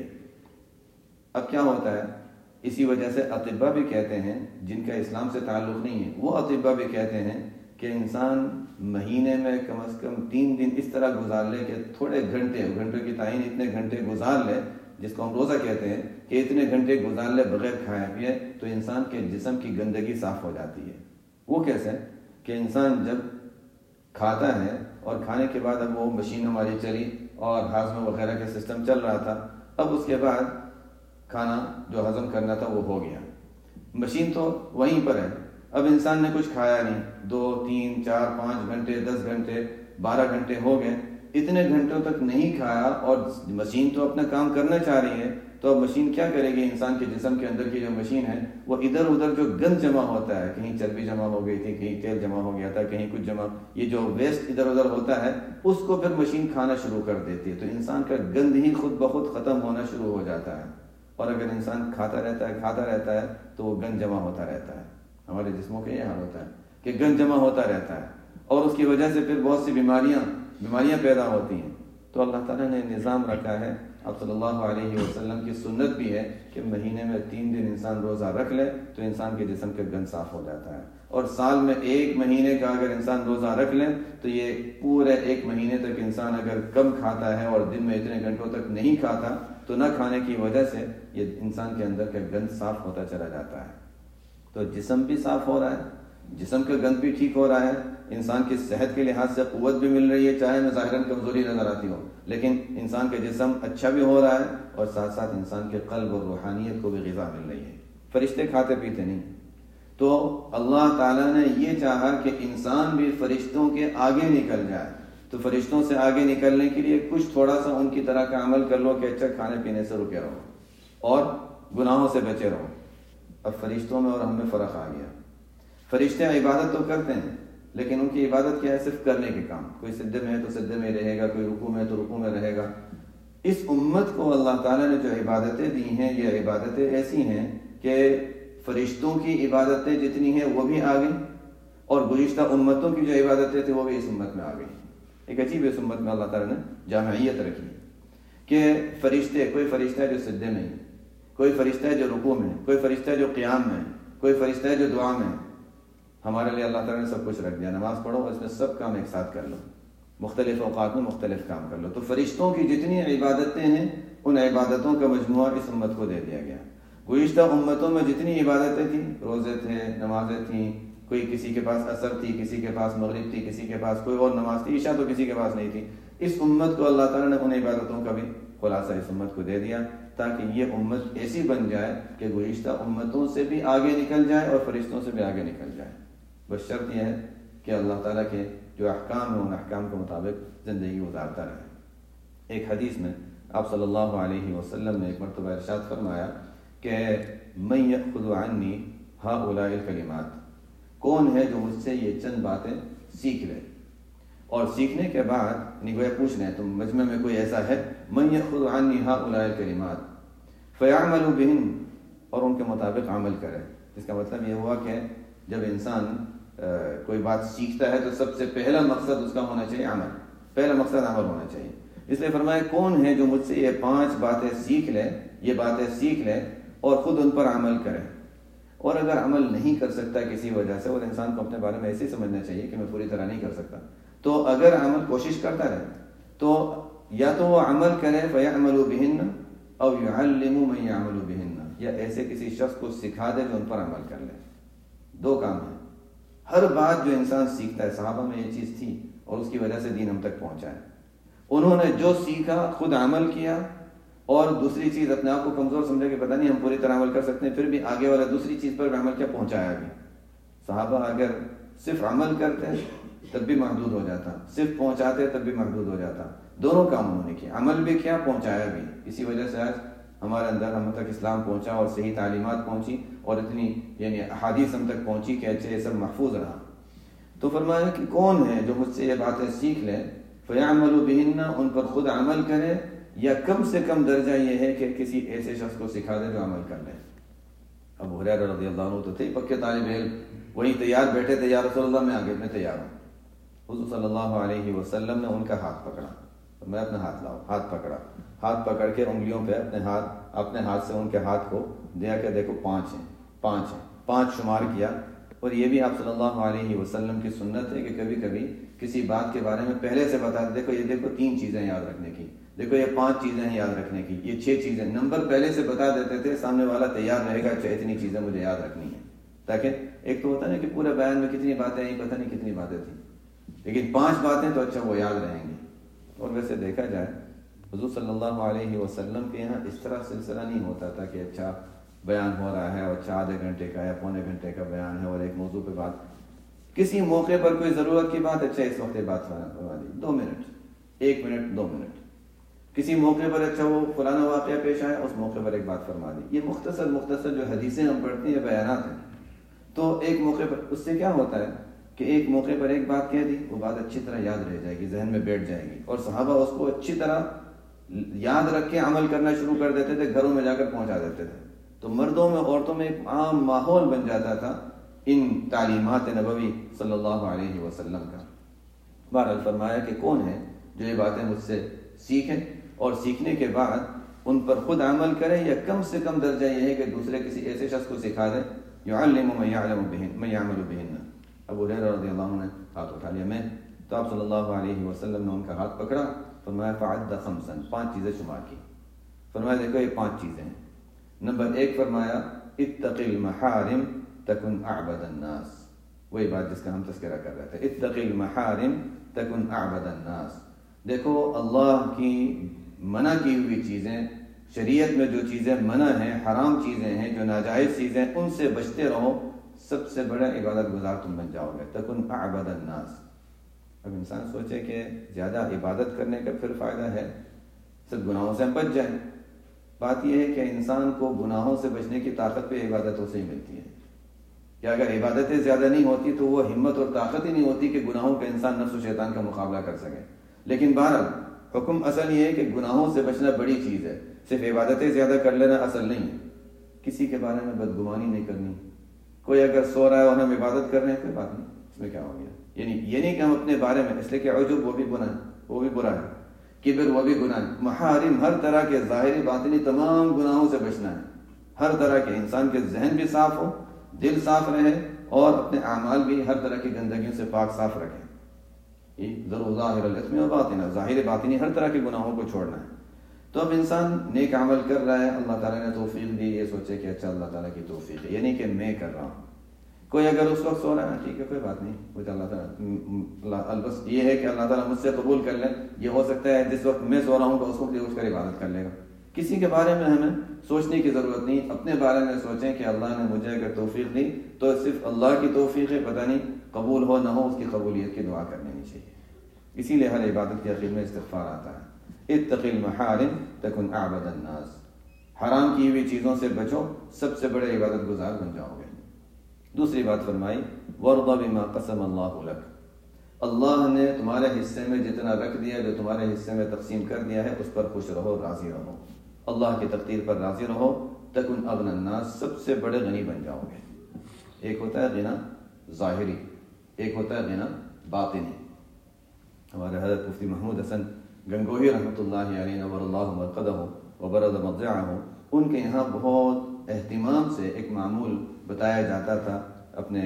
[SPEAKER 1] اب کیا ہوتا ہے، اسی وجہ سے اطباء بھی کہتے ہیں جن کا اسلام سے تعلق نہیں ہے، وہ اطباء بھی کہتے ہیں کہ انسان مہینے میں کم از کم 3 دن اس طرح گزار لے کہ تھوڑے گھنٹوں کی تعین اتنے گھنٹے گزار لے، جس کو ہم روزہ کہتے ہیں کہ اتنے گھنٹے گزار لے بغیر کھائے پیے، تو انسان کے جسم کی گندگی صاف ہو جاتی ہے۔ وہ کیسے کہ انسان جب کھاتا ہے اور کھانے کے بعد اب وہ مشین ہماری چلی اور ہاضمہ وغیرہ کا سسٹم چل رہا تھا، اب اس کے بعد کھانا جو ہضم کرنا تھا وہ ہو گیا، مشین تو وہیں پر ہے، اب انسان نے کچھ کھایا نہیں، 2 3 4 5 گھنٹے 10 گھنٹے 12 گھنٹے ہو گئے، اتنے گھنٹوں تک نہیں کھایا اور مشین تو اپنا کام کرنا چاہ رہی ہے، تو اب مشین کیا کرے گی، انسان کے جسم کے اندر کی جو مشین ہے وہ ادھر ادھر جو گند جمع ہوتا ہے، کہیں چربی جمع ہو گئی تھی، کہیں تیل جمع ہو گیا تھا، کہیں کچھ جمع، یہ جو ویسٹ ادھر ادھر ہوتا ہے اس کو پھر مشین کھانا شروع کر دیتی ہے، تو انسان کا گند ہی خود بخود ختم ہونا شروع ہو جاتا ہے۔ اور اگر انسان کھاتا رہتا ہے تو وہ گند جمع ہوتا رہتا ہے، ہمارے جسموں کا یہ حال ہوتا ہے کہ گند جمع ہوتا رہتا ہے، اور اس کی وجہ سے پھر بہت سی بیماریاں پیدا ہوتی ہیں۔ تو اللہ تعالیٰ نے نظام رکھا ہے، آپ صلی اللہ علیہ وسلم کی سنت بھی ہے کہ مہینے میں 3 دن انسان روزہ رکھ لے تو انسان کے جسم کا گند صاف ہو جاتا ہے، اور سال میں 1 مہینے کا اگر انسان روزہ رکھ لے تو یہ پورے 1 مہینے تک انسان اگر کم کھاتا ہے اور دن میں اتنے گھنٹوں تک نہیں کھاتا تو نہ کھانے کی وجہ سے یہ انسان کے اندر کا گند صاف ہوتا چلا جاتا ہے، تو جسم بھی صاف ہو رہا ہے، جسم کا گند بھی ٹھیک ہو رہا ہے، انسان کی صحت کے لحاظ سے قوت بھی مل رہی ہے، چاہے میں ظاہراً کمزوری نظر آتی ہو، لیکن انسان کا جسم اچھا بھی ہو رہا ہے اور ساتھ ساتھ انسان کے قلب اور روحانیت کو بھی غذا مل رہی ہے۔ فرشتے کھاتے پیتے نہیں، تو اللہ تعالیٰ نے یہ چاہا کہ انسان بھی فرشتوں کے آگے نکل جائے، تو فرشتوں سے آگے نکلنے کے لیے کچھ تھوڑا سا ان کی طرح کا عمل کر لو کہ اچھا کھانے پینے سے رکے رہو اور گناہوں سے بچے رہو۔ اب فرشتوں میں اور ہم میں فرق آ گیا۔ فرشتے عبادت تو کرتے ہیں، لیکن ان کی عبادت کیا ہے؟ صرف کرنے کے کام۔ کوئی سجدے میں ہے تو سجدے میں رہے گا، کوئی رکوع میں ہے تو رکوع میں رہے گا۔ اس امت کو اللہ تعالیٰ نے جو عبادتیں دی ہیں، یہ عبادتیں ایسی ہیں کہ فرشتوں کی عبادتیں جتنی ہیں وہ بھی آ گئی، اور گزشتہ امتوں کی جو عبادتیں تھیں وہ بھی اس امت میں آ گئی۔ ایک عجیب اس امت میں اللہ تعالیٰ نے جامعیت رکھی کہ فرشتے، کوئی فرشتہ ہے جو سجدے میں ہے، کوئی فرشتہ ہے جو رکوع میں ہے، کوئی فرشتہ ہے جو قیام میں ہے، کوئی فرشتہ ہے جو دعا میں ہے۔ ہمارے لیے اللہ تعالیٰ نے سب کچھ رکھ دیا، نماز پڑھو اس میں سب کام ایک ساتھ کر لو، مختلف اوقات میں مختلف کام کر لو۔ تو فرشتوں کی جتنی عبادتیں ہیں ان عبادتوں کا مجموعہ اس امت کو دے دیا گیا۔ گزشتہ امتوں میں جتنی عبادتیں تھیں، روزے تھے، نمازیں تھیں، کوئی کسی کے پاس عصر تھی، کسی کے پاس مغرب تھی، کسی کے پاس کوئی اور نماز تھی، عشاء تو کسی کے پاس نہیں تھی۔ اس امت کو اللہ تعالیٰ نے ان عبادتوں کا بھی خلاصہ اس امت کو دے دیا تاکہ یہ امت ایسی بن جائے کہ گزشتہ امتوں سے بھی آگے نکل جائے اور فرشتوں سے بھی آگے نکل جائے۔ بس شرط یہ ہے کہ اللہ تعالیٰ کے جو احکام ہیں ان احکام کے مطابق زندگی گزارتا رہے۔ ایک حدیث میں آپ صلی اللہ علیہ وسلم نے ایک مرتبہ ارشاد فرمایا کہ من یأخذ عنی ہؤلاء الکلمات، کون ہے جو مجھ سے یہ چند باتیں سیکھ لے، اور سیکھنے کے بعد یعنی گویا پوچھ رہے ہیں تم مجمع میں کوئی ایسا ہے، من یأخذ عنی ہؤلاء الکلمات فیعمل بہن، اور ان کے مطابق عمل کرے۔ اس کا مطلب یہ ہوا کہ جب انسان کوئی بات سیکھتا ہے تو سب سے پہلا مقصد اس کا ہونا چاہیے عمل، پہلا مقصد عمل ہونا چاہیے۔ اس لیے فرمایا کون ہے جو مجھ سے یہ 5 باتیں سیکھ لے، یہ باتیں سیکھ لے اور خود ان پر عمل کرے۔ اور اگر عمل نہیں کر سکتا کسی وجہ سے، اور انسان کو اپنے بارے میں ایسے سمجھنا چاہیے کہ میں پوری طرح نہیں کر سکتا، تو اگر عمل کوشش کرتا رہے تو یا تو وہ عمل کرے فیعمل بہن او یعلم من یعمل بہن، یا ایسے کسی شخص کو سکھا دے جو ان پر عمل کر لے۔ 2 کام ہیں۔ ہر بات جو انسان سیکھتا ہے، صحابہ میں یہ چیز تھی اور اس کی وجہ سے دین ہم تک پہنچا ہے، انہوں نے جو سیکھا خود عمل کیا، اور دوسری چیز اپنے آپ کو کمزور سمجھا کہ پتہ نہیں ہم پوری طرح عمل کر سکتے ہیں، پھر بھی آگے والا دوسری چیز پر بھی عمل کیا پہنچایا بھی۔ صحابہ اگر صرف عمل کرتے تب بھی محدود ہو جاتا، صرف پہنچاتے تب بھی محدود ہو جاتا۔ دونوں کام انہوں نے کیا، عمل بھی کیا، پہنچایا بھی۔ اسی وجہ سے آج ہمارے اندر ہم تک اسلام پہنچا اور صحیح تعلیمات پہنچی اور اتنی یعنی احادیث ہم تک پہنچی کہ اچھے یہ سب محفوظ رہا۔ تو فرمایا کہ کون ہے جو مجھ سے یہ باتیں سیکھ لے فیعمل بہن، ان پر خود عمل کرے، یا کم سے کم درجہ یہ ہے کہ کسی ایسے شخص کو سکھا دے جو عمل کر لے۔ ابو ہریرہ رضی اللہ عنہ تو تھے پکے طالب علم، وہی تیار بیٹھے تھے، یا رسول اللہ میں آگے میں تیار ہوں۔ حضور صلی اللہ علیہ وسلم نے ان کا ہاتھ پکڑا، میں اپنا ہاتھ لاؤ، ہاتھ پکڑا، ہاتھ پکڑ کے انگلیوں پہ اپنے ہاتھ سے ان کے ہاتھ کو دیا کہ دیکھو 5 ہیں، 5 ہیں، 5 شمار کیا۔ اور یہ بھی آپ صلی اللہ علیہ وسلم کی سنت ہے کہ کبھی کبھی کسی بات کے بارے میں پہلے سے بتا دیکھو یہ دیکھو 3 چیزیں یاد رکھنے کی، دیکھو یہ 5 چیزیں ہیں یاد رکھنے کی، یہ 6 چیزیں، نمبر پہلے سے بتا دیتے تھے، سامنے والا تیار رہے گا اچھا اتنی چیزیں مجھے یاد رکھنی ہیں، تاکہ ایک تو ہوتا نا کہ پورے بیان میں کتنی باتیں ہیں پتہ نہیں کتنی باتیں تھیں، لیکن 5 باتیں تو اچھا وہ یاد رہیں گی۔ اور ویسے دیکھا جائے حضور صلی اللہ علیہ وسلم کے یہاں اس طرح سلسلہ نہیں ہوتا تھا کہ اچھا بیان ہو رہا ہے اور اچھا آدھے گھنٹے کا یا پونے گھنٹے کا بیان ہے اور ایک موضوع پہ بات، کسی موقع پر کوئی ضرورت کی بات، اچھا اس وقت یہ بات فرما دی، 2 منٹ، 1 منٹ، 2 منٹ، کسی موقع پر اچھا وہ فلانا واقعہ پیش آیا اس موقع پر ایک بات فرما دی۔ یہ مختصر جو حدیثیں ہم پڑھتے ہیں بیانات ہیں، تو ایک موقع پر اس سے کیا ہوتا ہے کہ ایک موقع پر ایک بات کہہ دی، وہ بات اچھی طرح یاد رہ جائے گی، ذہن میں بیٹھ جائے گی، اور صحابہ اس کو اچھی طرح یاد رکھ کے عمل کرنا شروع کر دیتے تھے، گھروں میں جا کر پہنچا دیتے تھے۔ تو مردوں میں عورتوں میں ایک عام ماحول بن جاتا تھا ان تعلیمات نبوی صلی اللہ علیہ وسلم کا۔ بہرحال فرمایا کہ کون ہے جو یہ باتیں مجھ سے سیکھیں اور سیکھنے کے بعد ان پر خود عمل کرے، یا کم سے کم درجہ یہ ہے کہ دوسرے کسی ایسے شخص کو سکھا دے، یعلم من یعمل بہن۔ ابو ہریرہ رضی اللہ عنہ نے ہاتھ اٹھا لیا میں، تو آپ صلی اللہ علیہ وسلم نے ان کا ہاتھ پکڑا، فرمایا فعد 5، 5 چیزیں شمار کی، فرمایا دیکھو یہ 5 چیزیں ہیں۔ نمبر 1 فرمایا اتق المحارم تکن اعبد الناس، وہی بات جس کا ہم تذکرہ کر رہے تھے، اتق المحارم تکن اعبد الناس۔ دیکھو اللہ کی منع کی ہوئی چیزیں، شریعت میں جو چیزیں منع ہیں، حرام چیزیں ہیں، جو ناجائز چیزیں، ان سے بچتے رہو، سب سے بڑا عبادت گزار تم بن جاؤ گے، تکن اعبد الناس۔ اب انسان سوچے کہ زیادہ عبادت کرنے کا پھر فائدہ ہے، صرف گناہوں سے ہم بچ جائیں۔ بات یہ ہے کہ انسان کو گناہوں سے بچنے کی طاقت پہ عبادتوں سے ہی ملتی ہے، کہ اگر عبادتیں زیادہ نہیں ہوتی تو وہ ہمت اور طاقت ہی نہیں ہوتی کہ گناہوں کے انسان نفس و شیطان کا مقابلہ کر سکے۔ لیکن بہرحال حکم اصل یہ ہے کہ گناہوں سے بچنا بڑی چیز ہے، صرف عبادتیں زیادہ کر لینا اصل نہیں ہے۔ کسی کے بارے میں بدگمانی نہیں کرنی، کوئی اگر سو رہا ہے اور ہم عبادت کر رہے ہیں کوئی بات نہیں، اس میں کیا ہو گیا؟ یہ نہیں کہ ہم اپنے بارے میں، اس لیے کہ عجب وہ بھی گناہ ہے، وہ بھی برا ہے، کبر وہ بھی گناہ ہے۔ محارم ہر طرح کے ظاہری باطنی تمام گناہوں سے بچنا ہے، ہر طرح کے، انسان کے ذہن بھی صاف ہو، دل صاف رہے، اور اپنے اعمال بھی ہر طرح کی گندگیوں سے پاک صاف رکھیں۔ ضرور ظاہر الاثم و باطنہ، ظاہر باطنی ہر طرح کے گناہوں کو چھوڑنا ہے۔ تو اب انسان نیک عمل کر رہا ہے، اللہ تعالیٰ نے توفیق دی، یہ سوچے کہ اچھا اللہ تعالیٰ کی توفیق ہے، یعنی کہ میں کر رہا ہوں۔ کوئی اگر اس وقت سو رہا ہے، ٹھیک ہے کوئی بات نہیں، کچھ اللہ تعالیٰ بس یہ ہے کہ اللہ تعالیٰ مجھ سے قبول کر لیں۔ یہ ہو سکتا ہے جس وقت میں سو رہا ہوں تو اس وقت یہ اٹھ کر عبادت کر لے گا۔ کسی کے بارے میں ہمیں سوچنے کی ضرورت نہیں، اپنے بارے میں سوچیں کہ اللہ نے مجھے اگر توفیق دی تو صرف اللہ کی توفیق ہے، پتہ نہیں قبول ہو نہ ہو، اس کی قبولیت کی دعا کر لینی چاہیے۔ اسی لیے ہر عبادت کے آخر میں استغفار آتا ہے، اتق المحارم تکن اعبد الناس۔ حرام کی ہوئی چیزوں سے بچو، سب سے بڑے عبادت گزار بن جاؤ گے۔ دوسری بات فرمائی، وَارْضَ بِمَا قَسَمَ اللَّهُ لَكَ، اللہ نے تمہارے حصے میں جتنا رکھ دیا، جو تمہارے حصے میں تقسیم کر دیا ہے، اس پر خوش رہو، راضی رہو، اللہ کی تقدیر پر راضی رہو، تکن اغنى الناس، سب سے بڑے غنی بن جاؤ گے۔ ایک ہوتا ہے غنا ظاہری، ایک ہوتا ہے غنا باطنی۔ ہمارے حضرت مفتی محمود حسن گنگوہی رحمۃ اللہ علیہ نور اللہ مرقدہ وبرد مضجعہ، ان کے یہاں بہت اہتمام سے ایک معمول بتایا جاتا تھا، اپنے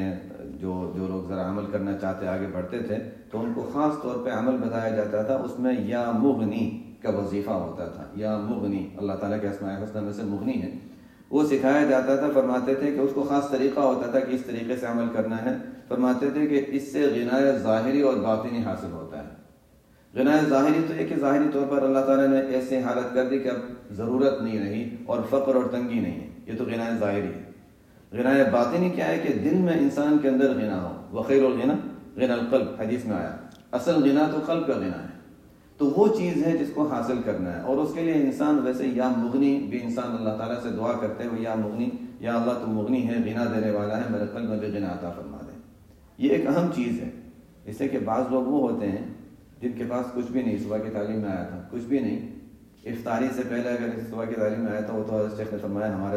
[SPEAKER 1] جو لوگ ذرا عمل کرنا چاہتے آگے بڑھتے تھے تو ان کو خاص طور پہ عمل بتایا جاتا تھا، اس میں یا مغنی کا وظیفہ ہوتا تھا، یا مغنی اللہ تعالیٰ کے اسماء الحسنی میں سے مغنی ہے، وہ سکھایا جاتا تھا۔ فرماتے تھے کہ اس کو خاص طریقہ ہوتا تھا کہ اس طریقے سے عمل کرنا ہے۔ فرماتے تھے کہ اس سے غنائے ظاہری اور باطنی حاصل ہوتا ہے۔ غنائے ظاہری تو یہ کہ ظاہری طور پر اللہ تعالیٰ نے ایسے حالت کر دی کہ اب ضرورت نہیں رہی اور فقر اور تنگی نہیں ہے، یہ تو غنائے ظاہری ہے۔ غنائے باطنی کیا ہے کہ دل میں انسان کے اندر غنا ہو، وخیر الغنا غنا القلب، حدیث میں آیا، اصل غنا تو قلب کا غنا ہے۔ تو وہ چیز ہے جس کو حاصل کرنا ہے، اور اس کے لیے انسان ویسے یا مغنی بھی انسان اللہ تعالیٰ سے دعا کرتے ہوئے، یا مغنی، یا اللہ تو مغنی ہے، غنا دینے والا ہے، میرے قلب میں بھی غنا عطا فرما دے۔ یہ ایک اہم چیز ہے، اس سے کہ بعض لوگ وہ ہوتے ہیں جن کے پاس کچھ بھی نہیں، صبح کی تعلیم میں آیا تھا کچھ بھی نہیں، افطاری سے پہلے اگر صبح کی تعلیم میں آیا تھا، وہ تو حضرت شیخ نے فرمایا ہمارے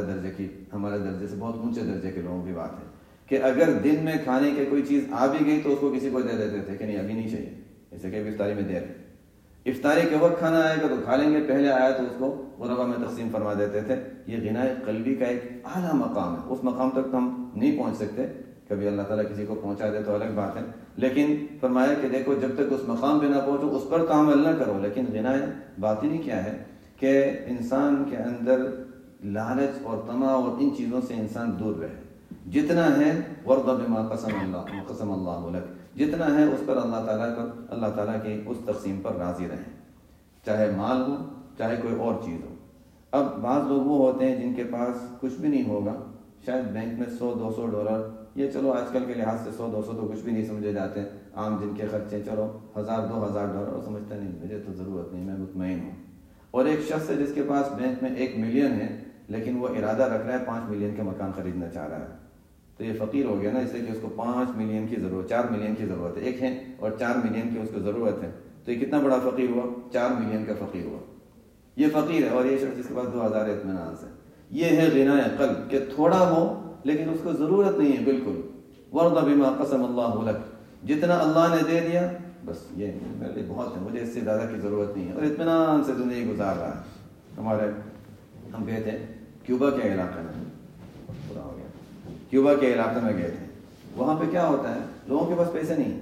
[SPEAKER 1] درجے سے بہت اونچے درجے کے لوگوں کی بات ہے کہ اگر دن میں کھانے کی کوئی چیز آ بھی گئی تو اس کو کسی کو دے دیتے تھے کہ نہیں ابھی نہیں چاہیے، اسے کہ افطاری میں دیر ہے، افطاری کے وقت کھانا آئے گا تو کھا لیں گے، پہلے آیا تو اس کو غربا میں تقسیم فرما دیتے تھے۔ یہ غنائے قلبی کا ایک اعلیٰ مقام ہے، اس مقام تک تو ہم نہیں پہنچ سکتے، کبھی اللہ تعالیٰ کسی کو پہنچا دے تو الگ بات ہے، لیکن فرمایا کہ دیکھو جب تک اس مقام پہ نہ پہنچو اس پر تو عمل نہ کرو۔ لیکن غنائے باطنی کیا ہے کہ انسان کے اندر لالچ اور طمع اور ان چیزوں سے انسان دور رہے، جتنا ہے وَارْضَ بِمَا قَسَمَ اللَّهُ لَكَ، جتنا ہے اس پر اللہ تعالیٰ کی اس تقسیم پر راضی رہیں، چاہے مال ہو چاہے کوئی اور چیز ہو۔ اب بعض لوگ وہ ہوتے ہیں جن کے پاس کچھ بھی نہیں ہوگا، شاید بینک میں $100-200، یہ چلو آج کل کے لحاظ سے $100-200 تو کچھ بھی نہیں سمجھے جاتے، عام جن کے خرچے چلو $1000-2000 سمجھتے نہیں، مجھے تو ضرورت نہیں، میں مطمئن ہوں۔ اور ایک شخص ہے جس کے پاس بینک میں 1 ملین ہے لیکن وہ ارادہ رکھ رہا ہے 5 ملین کا مکان خریدنا چاہ رہا ہے، تو یہ فقیر ہو گیا نا، اس لیے کہ اس کو 5 ملین کی ضرورت، 4 ملین کی ضرورت ہے، ایک ہے اور 4 ملین کی اس کو ضرورت ہے، تو یہ کتنا بڑا فقیر ہوا، 4 ملین کا فقیر ہوا، یہ فقیر ہے۔ اور یہ شخص جس کے پاس 2000 اطمینان سے، یہ ہے غنائے قلب کہ تھوڑا ہو لیکن اس کو ضرورت نہیں ہے بالکل۔ وَارْضَ بِمَا قَسَمَ اللَّهُ لَكَ، جتنا اللہ نے دے دیا بس یہ میرے لیے بہت ہے، مجھے اس سے زیادہ کی ضرورت نہیں ہے، اور اطمینان سے زندگی گزار رہا ہے۔ ہم گئے تھے کیوبا کے علاقے میں، پورا ہو گیا، کیوبا کے علاقے میں گئے تھے، وہاں پہ کیا ہوتا ہے لوگوں کے پاس پیسے نہیں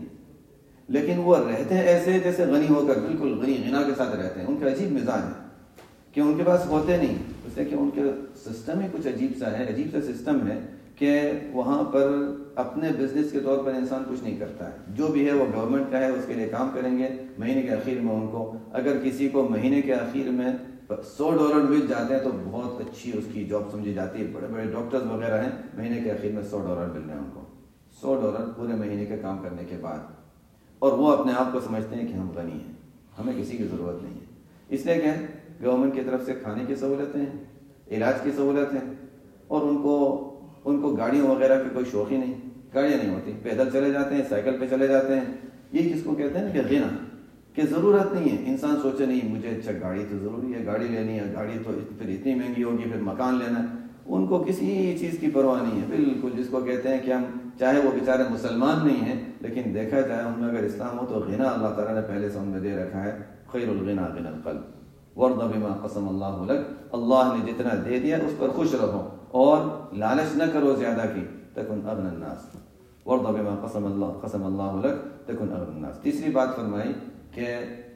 [SPEAKER 1] لیکن وہ رہتے ہیں ایسے جیسے غنی ہو کر، بالکل غنا کے ساتھ رہتے ہیں۔ ان کا عجیب مزاج ہے کہ ان کے پاس ہوتے نہیں، اس لیے کہ ان کے سسٹم ہی کچھ عجیب سا ہے، عجیب سا سسٹم ہے کہ کہ وہاں پر اپنے بزنس کے طور پر انسان کچھ نہیں کرتا ہے، جو بھی ہے وہ گورنمنٹ کا ہے، اس کے لیے کام کریں گے مہینے کے آخر میں ان کو، اگر کسی کو مہینے کے آخر میں $100 مل جاتے ہیں تو بہت اچھی اس کی جاب سمجھی جاتی ہے. بڑے بڑے ڈاکٹرز وغیرہ ہیں، مہینے کے آخر میں $100 مل رہے ہیں ان کو، $100 پورے مہینے کے کام کرنے کے بعد، اور وہ اپنے آپ کو سمجھتے ہیں کہ ہم غنی ہیں، ہمیں کسی کی ضرورت نہیں ہے. اس لیے کہ گورنمنٹ کی طرف سے کھانے کی سہولتیں ہیں، علاج کی سہولت ہیں، اور ان کو گاڑیوں وغیرہ کی کوئی شوق ہی نہیں، گاڑیاں نہیں ہوتی، پیدل چلے جاتے ہیں، سائیکل پہ چلے جاتے ہیں. یہ کس کو کہتے ہیں نا کہ غنا، کہ ضرورت نہیں ہے. انسان سوچے نہیں مجھے اچھا گاڑی تو ضروری ہے، گاڑی لینی ہے، گاڑی تو پھر اتنی مہنگی ہوگی، پھر مکان لینا ہے. ان کو کسی چیز کی پرواہ نہیں ہے بالکل. جس کو کہتے ہیں کہ ہم چاہے وہ بیچارے مسلمان نہیں ہیں لیکن دیکھا جائے ان میں اگر اسلام ہو تو غنا اللہ تعالیٰ نے پہلے سے ان میں دے رکھا ہے. خیر الغنا غنى القلب وارض بما قسم اللہ لك، اللہ نے جتنا دے دیا اس پر خوش رہو اور لالچ نہ کرو زیادہ کی. تکن اغنى الناس وارض بما قسم اللہ لك تکن اغنى الناس. تیسری بات فرمائی کہ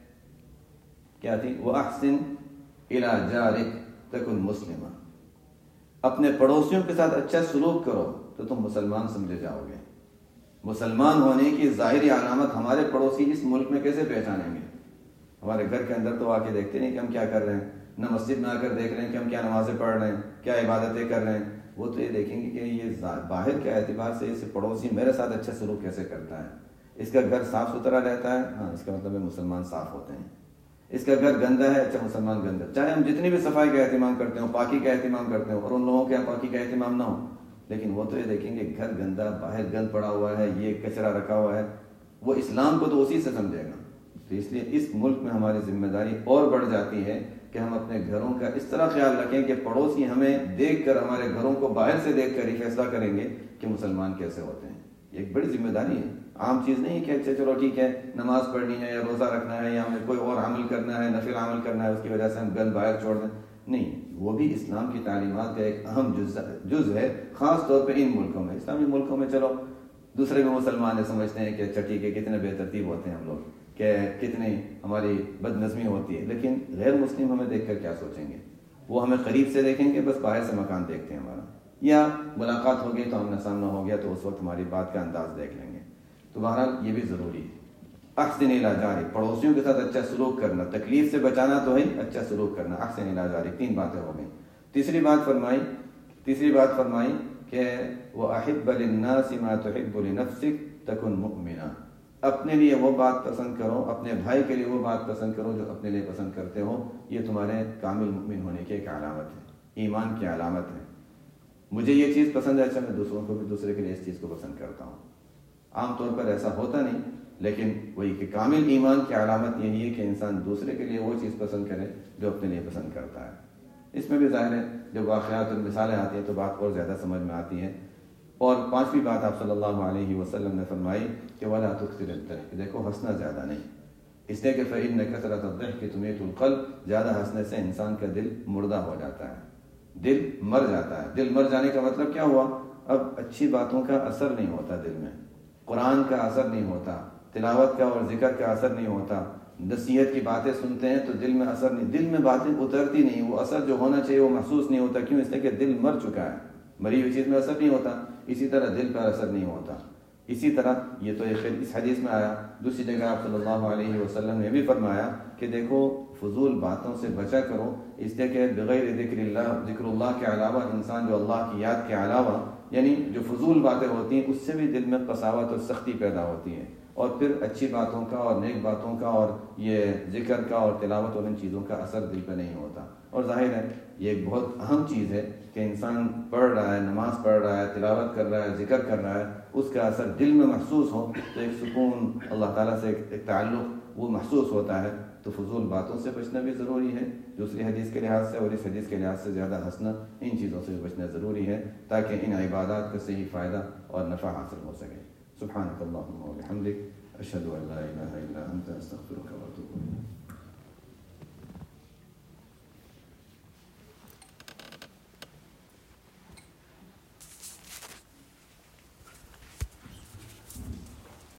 [SPEAKER 1] کیا تھی؟ وَأَحْسِنْ إِلَى جَارِكَ تَكُنْ مُسْلِمًا، اپنے پڑوسیوں کے ساتھ اچھا سلوک کرو تو تم مسلمان سمجھے جاؤ گے. مسلمان ہونے کی ظاہری علامت ہمارے پڑوسی اس ملک میں کیسے پہچانیں گے؟ ہمارے گھر کے اندر تو آ کے دیکھتے نہیں کہ ہم کیا کر رہے ہیں، نہ مسجد میں آ کر دیکھ رہے ہیں کہ ہم کیا نمازیں پڑھ رہے ہیں، کیا عبادتیں کر رہے ہیں. وہ تو یہ دیکھیں گے کہ یہ باہر کے اعتبار سے اس پڑوسی میرے ساتھ اچھا سلوک کیسے کرتا ہے، اس کا گھر صاف ستھرا رہتا ہے، ہاں اس کا مطلب ہے مسلمان صاف ہوتے ہیں. اس کا گھر گندا ہے، اچھا مسلمان گندا. چاہے ہم جتنی بھی صفائی کا اہتمام کرتے ہوں، پاکی کا اہتمام کرتے ہوں، اور ان لوگوں کے یہاں پاکی کا اہتمام نہ ہو، لیکن وہ تو یہ دیکھیں گے گھر گندا، باہر گند پڑا ہوا ہے، یہ کچرا رکھا ہوا ہے، وہ اسلام کو تو اسی سے سمجھے گا. تو اس لیے اس ملک میں ہماری ذمہ داری اور بڑھ جاتی ہے کہ ہم اپنے گھروں کا اس طرح خیال رکھیں کہ پڑوسی ہمیں دیکھ کر، ہمارے گھروں کو باہر سے دیکھ کر ہی فیصلہ کریں گے کہ مسلمان کیسے ہوتے ہیں. یہ ایک بڑی ذمہ داری ہے، عام چیز نہیں کہ اچھا چلو ٹھیک ہے نماز پڑھنی ہے یا روزہ رکھنا ہے یا ہمیں کوئی اور عمل کرنا ہے، نفل عمل کرنا ہے، اس کی وجہ سے ہم گند باہر چھوڑ دیں. نہیں، وہ بھی اسلام کی تعلیمات کا ایک اہم جز ہے، خاص طور پہ ان ملکوں میں. اسلامی ملکوں میں چلو دوسرے بھی مسلمان سمجھتے ہیں کہ اچھا ٹھیک ہے کتنے بے ترتیب ہوتے ہیں ہم لوگ، کہ کتنی ہماری بد نظمی ہوتی ہے، لیکن غیر مسلم ہمیں دیکھ کر کیا سوچیں گے؟ وہ ہمیں قریب سے دیکھیں گے، بس باہر سے مکان دیکھتے ہیں ہمارا، یا ملاقات ہو گئی تو آمنا سامنا ہو گیا تو اس وقت ہماری بات کا انداز دیکھ لیں گے. تو بہرحال یہ بھی ضروری ہے. احسن الی جارک، پڑوسیوں کے ساتھ اچھا سلوک کرنا، تکلیف سے بچانا تو ہے، اچھا سلوک کرنا. احسن الی جارک، 3 باتیں ہو گئیں. تیسری بات فرمائی کہ وَأَحِبَّ لِلنَّاسِ مَا تُحِبُّ لِنَفْسِكَ تَكُنْ مُؤْمِنًا، اپنے لیے وہ بات پسند کرو، اپنے بھائی کے لیے وہ بات پسند کرو جو اپنے لیے پسند کرتے ہو. یہ تمہارے کامل مومن ہونے کی ایک علامت ہے، ایمان کی علامت ہے. مجھے یہ چیز پسند ہے، اچھا میں دوسروں کو بھی دوسرے کے لیے اس چیز کو پسند کرتا ہوں. عام طور پر ایسا ہوتا نہیں، لیکن وہی کہ کامل ایمان کی علامت یہی ہے کہ انسان دوسرے کے لیے وہ چیز پسند کرے جو اپنے لیے پسند کرتا ہے. اس میں بھی ظاہر ہے جب واقعات اور مثالیں آتی ہیں تو بات اور زیادہ سمجھ میں آتی ہے. اور 5ویں بات آپ صلی اللہ علیہ وسلم نے فرمائی کہ وَلَا تُكْثِرِ الضَّحْكَ، دیکھو ہنسنا زیادہ نہیں، اس لیے کہ فَإِنَّ كَثْرَةَ الضَّحْكِ تُمِيتُ الْقَلْبَ، زیادہ ہنسنے سے انسان کا دل مردہ ہو جاتا ہے، دل مر جاتا ہے. دل مر جانے کا مطلب کیا ہوا؟ اب اچھی باتوں کا اثر نہیں ہوتا دل میں، قرآن کا اثر نہیں ہوتا، تلاوت کا اور ذکر کا اثر نہیں ہوتا، نصیحت کی باتیں سنتے ہیں تو دل میں اثر نہیں، دل میں باتیں اترتی نہیں، وہ اثر جو ہونا چاہیے وہ محسوس نہیں ہوتا. کیوں؟ اس لیے کہ دل مر چکا ہے، مری ہوئی چیز میں اثر نہیں ہوتا. اسی طرح دل پر اثر نہیں ہوتا. اسی طرح یہ تو اس حدیث میں آیا. دوسری جگہ آپ صلی اللہ علیہ وسلم نے بھی فرمایا کہ دیکھو فضول باتوں سے بچا کرو، اس لیے کہ بغیر ذکر اللہ کے علاوہ انسان جو اللہ کی یاد کے علاوہ یعنی جو فضول باتیں ہوتی ہیں اس سے بھی دل میں قساوت اور سختی پیدا ہوتی ہے، اور پھر اچھی باتوں کا اور نیک باتوں کا اور یہ ذکر کا اور تلاوت اور ان چیزوں کا اثر دل پہ نہیں ہوتا. اور ظاہر ہے یہ ایک بہت اہم چیز ہے کہ انسان پڑھ رہا ہے، نماز پڑھ رہا ہے، تلاوت کر رہا ہے، ذکر کر رہا ہے، اس کا اثر دل میں محسوس ہو تو ایک سکون، اللہ تعالیٰ سے ایک تعلق وہ محسوس ہوتا ہے. تو فضول باتوں سے بچنا بھی ضروری ہے دوسری حدیث کے لحاظ سے، اور اس حدیث کے لحاظ سے زیادہ ہنسنا، ان چیزوں سے بچنا ضروری ہے تاکہ ان عبادات کا صحیح فائدہ اور نفع حاصل ہو سکے. سبحانک اللہم و بحمدک، اشہد ان لا الہ الا انت، استغفرک و اتوب الیک.